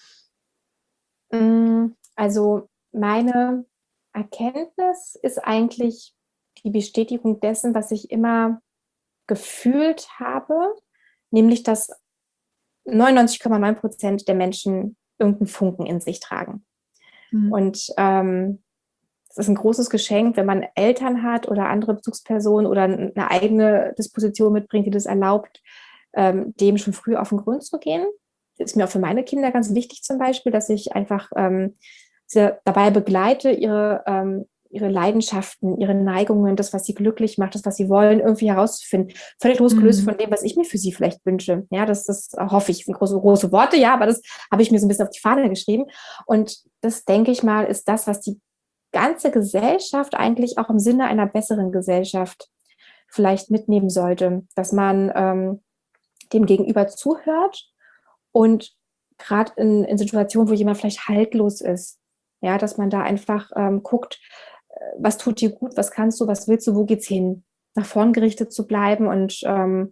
Also meine Erkenntnis ist eigentlich die Bestätigung dessen, was ich immer gefühlt habe, nämlich dass neunundneunzig Komma neun Prozent der Menschen irgendeinen Funken in sich tragen. Mhm. Und ähm, es ist ein großes Geschenk, wenn man Eltern hat oder andere Bezugspersonen oder eine eigene Disposition mitbringt, die das erlaubt, ähm, dem schon früh auf den Grund zu gehen. Das ist mir auch für meine Kinder ganz wichtig zum Beispiel, dass ich einfach ähm, sie dabei begleite, ihre, ähm, ihre Leidenschaften, ihre Neigungen, das, was sie glücklich macht, das, was sie wollen, irgendwie herauszufinden. Völlig losgelöst mhm. von dem, was ich mir für sie vielleicht wünsche. Ja, das, das hoffe ich, sind große, große Worte, ja, aber das habe ich mir so ein bisschen auf die Fahne geschrieben. Und das, denke ich mal, ist das, was die ganze Gesellschaft eigentlich auch im Sinne einer besseren Gesellschaft vielleicht mitnehmen sollte, dass man ähm, dem Gegenüber zuhört und gerade in, in Situationen, wo jemand vielleicht haltlos ist, ja, dass man da einfach ähm, guckt, was tut dir gut, was kannst du, was willst du, wo geht's hin, nach vorn gerichtet zu bleiben und ähm,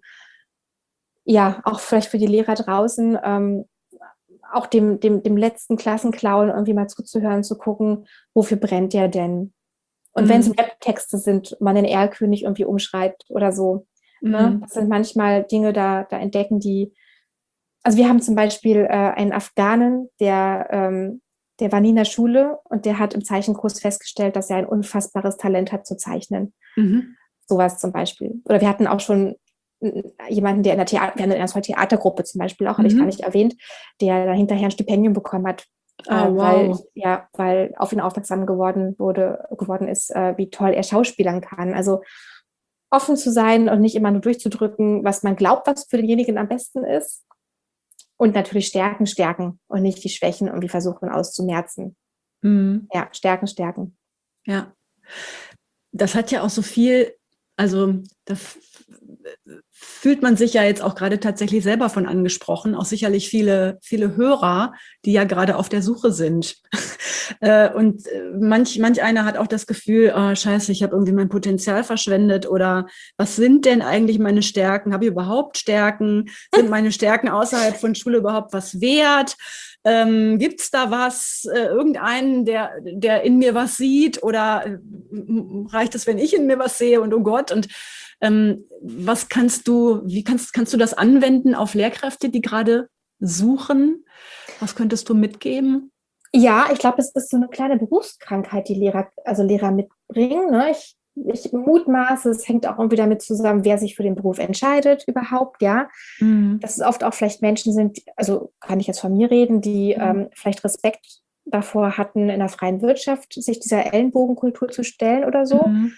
ja, auch vielleicht für die Lehrer draußen, ähm, auch dem, dem, dem letzten Klassenclown irgendwie mal zuzuhören, zu gucken, wofür brennt der denn? Und mhm. wenn es Webtexte sind, man den Erlkönig irgendwie umschreibt oder so. Mhm. Ne? Das sind manchmal Dinge, da, da entdecken die. Also wir haben zum Beispiel äh, einen Afghanen, der, ähm, der war nie in der Schule und der hat im Zeichenkurs festgestellt, dass er ein unfassbares Talent hat zu zeichnen. Mhm. Sowas zum Beispiel. Oder wir hatten auch schon jemanden, der in der Theater, wir haben in einer Theatergruppe zum Beispiel auch, mhm. habe ich gar nicht erwähnt, der da hinterher ein Stipendium bekommen hat, oh, äh, wow. weil, ja, weil auf ihn aufmerksam geworden wurde, geworden ist, äh, wie toll er schauspielern kann. Also offen zu sein und nicht immer nur durchzudrücken, was man glaubt, was für denjenigen am besten ist. Und natürlich Stärken, Stärken und nicht die Schwächen irgendwie versuchen auszumerzen. Mhm. Ja, Stärken, Stärken. Ja, das hat ja auch so viel, also da f- fühlt man sich ja jetzt auch gerade tatsächlich selber von angesprochen, auch sicherlich viele, viele Hörer, die ja gerade auf der Suche sind. Und manch, manch einer hat auch das Gefühl, oh, scheiße, ich habe irgendwie mein Potenzial verschwendet oder was sind denn eigentlich meine Stärken? Habe ich überhaupt Stärken? Sind meine Stärken außerhalb von Schule überhaupt was wert? Ähm, gibt es da was, äh, irgendeinen, der, der in mir was sieht oder äh, reicht es, wenn ich in mir was sehe und oh Gott und ähm, was kannst du, wie kannst, kannst du das anwenden auf Lehrkräfte, die gerade suchen? Was könntest du mitgeben? Ja, ich glaube, es ist so eine kleine Berufskrankheit, die Lehrer, also Lehrer mitbringen. Ne? Ich, ich mutmaße, es hängt auch irgendwie damit zusammen, wer sich für den Beruf entscheidet überhaupt, ja. Mhm. Dass es oft auch vielleicht Menschen sind, also kann ich jetzt von mir reden, die mhm. ähm, vielleicht Respekt davor hatten, in der freien Wirtschaft sich dieser Ellenbogenkultur zu stellen oder so. Mhm.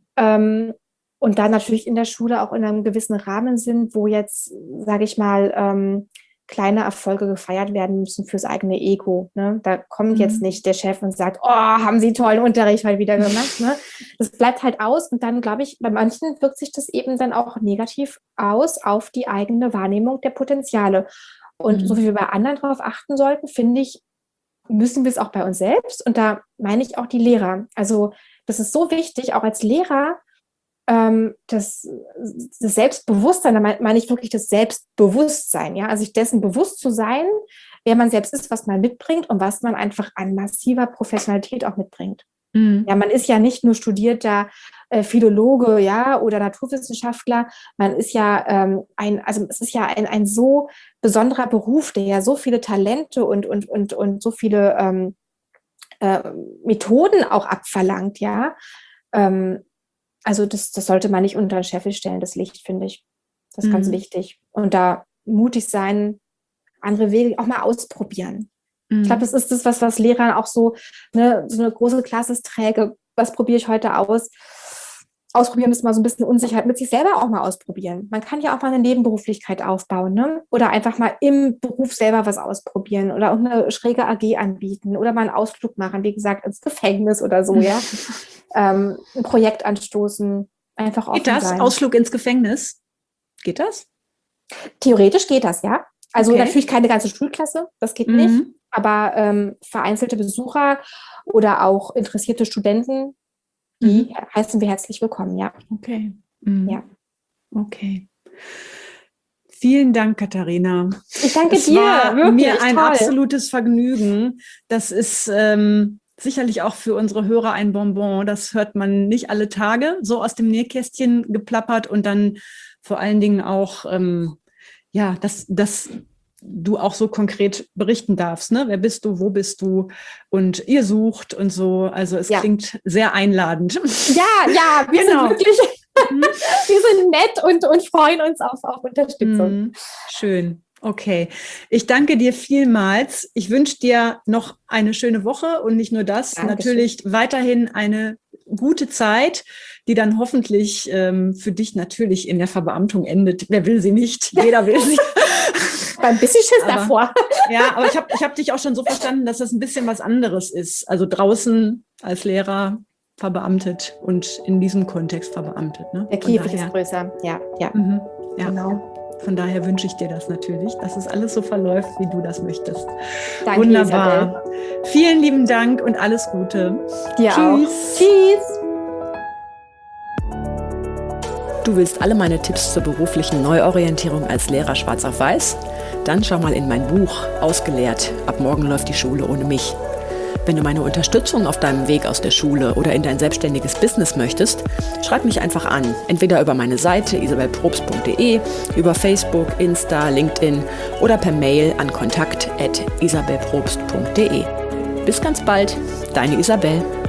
Ähm, und dann natürlich in der Schule auch in einem gewissen Rahmen sind, wo jetzt, sage ich mal, ähm, kleine Erfolge gefeiert werden müssen fürs eigene Ego. Ne? Da kommt mhm. jetzt nicht der Chef und sagt, oh, haben Sie tollen Unterricht mal wieder gemacht. Ne? Das bleibt halt aus und dann, glaube ich, bei manchen wirkt sich das eben dann auch negativ aus auf die eigene Wahrnehmung der Potenziale. Und mhm. so wie wir bei anderen darauf achten sollten, finde ich, müssen wir es auch bei uns selbst. Und da meine ich auch die Lehrer. Also das ist so wichtig, auch als Lehrer, ähm, das, das Selbstbewusstsein, da meine ich wirklich das Selbstbewusstsein, ja, also sich dessen bewusst zu sein, wer man selbst ist, was man mitbringt und was man einfach an massiver Professionalität auch mitbringt. Mhm. Ja, man ist ja nicht nur studierter äh, Philologe, ja, oder Naturwissenschaftler, man ist ja ähm, ein, also es ist ja ein, ein so besonderer Beruf, der ja so viele Talente und, und, und, und so viele ähm, äh, Methoden auch abverlangt, ja, ähm, Also das, das sollte man nicht unter den Scheffel stellen, das Licht, finde ich. Das ist mhm. ganz wichtig. Und da mutig sein, andere Wege auch mal ausprobieren. Mhm. Ich glaube, das ist das, was, was Lehrern auch so, ne, so eine große Klasse ist träge. Was probiere ich heute aus? Ausprobieren ist mal so ein bisschen Unsicherheit, mit sich selber auch mal ausprobieren. Man kann ja auch mal eine Nebenberuflichkeit aufbauen, ne? Oder einfach mal im Beruf selber was ausprobieren oder auch eine schräge A G anbieten oder mal einen Ausflug machen, wie gesagt, ins Gefängnis oder so, ja. ähm, ein Projekt anstoßen, einfach offen sein. Geht das? Sein. Ausflug ins Gefängnis? Geht das? Theoretisch geht das, ja. Also Okay. natürlich keine ganze Schulklasse, das geht Mhm. nicht. Aber ähm, vereinzelte Besucher oder auch interessierte Studenten, die heißen wir herzlich willkommen, ja. Okay. Mhm. Ja. Okay. Vielen Dank, Katharina. Ich danke Es dir, war wirklich mir ein toll. absolutes Vergnügen. Das ist ähm, sicherlich auch für unsere Hörer ein Bonbon. Das hört man nicht alle Tage, so aus dem Nähkästchen geplappert und dann vor allen Dingen auch, ähm, ja, dass, dass du auch so konkret berichten darfst. Ne? Wer bist du, wo bist du und ihr sucht und so. Also es Ja. klingt sehr einladend. Ja, ja, wir Genau. sind wirklich, wir sind nett und, und freuen uns auf, auf Unterstützung. Mhm. Schön. Okay. Ich danke dir vielmals. Ich wünsche dir noch eine schöne Woche und nicht nur das, Dankeschön. natürlich weiterhin eine gute Zeit, die dann hoffentlich ähm, für dich natürlich in der Verbeamtung endet. Wer will sie nicht? Jeder will sie. War ein bisschen Schiss Aber- davor. Ja, aber ich habe ich hab dich auch schon so verstanden, dass das ein bisschen was anderes ist. Also draußen als Lehrer verbeamtet und in diesem Kontext verbeamtet. Ne? Der Von Käfig daher- ist größer. Ja, ja, Mhm. Ja. genau. Von daher wünsche ich dir das natürlich, dass es alles so verläuft, wie du das möchtest. Danke, Wunderbar. Vielen lieben Dank und alles Gute. Isabel. Dir Tschüss. auch. Tschüss. Du willst alle meine Tipps zur beruflichen Neuorientierung als Lehrer schwarz auf weiß? Dann schau mal in mein Buch Ausgelehrt. Ab morgen läuft die Schule ohne mich. Wenn du meine Unterstützung auf deinem Weg aus der Schule oder in dein selbstständiges Business möchtest, schreib mich einfach an. Entweder über meine Seite isabel probst punkt de, über Facebook, Insta, LinkedIn oder per Mail an kontakt at isabel probst punkt de. Bis ganz bald, deine Isabel.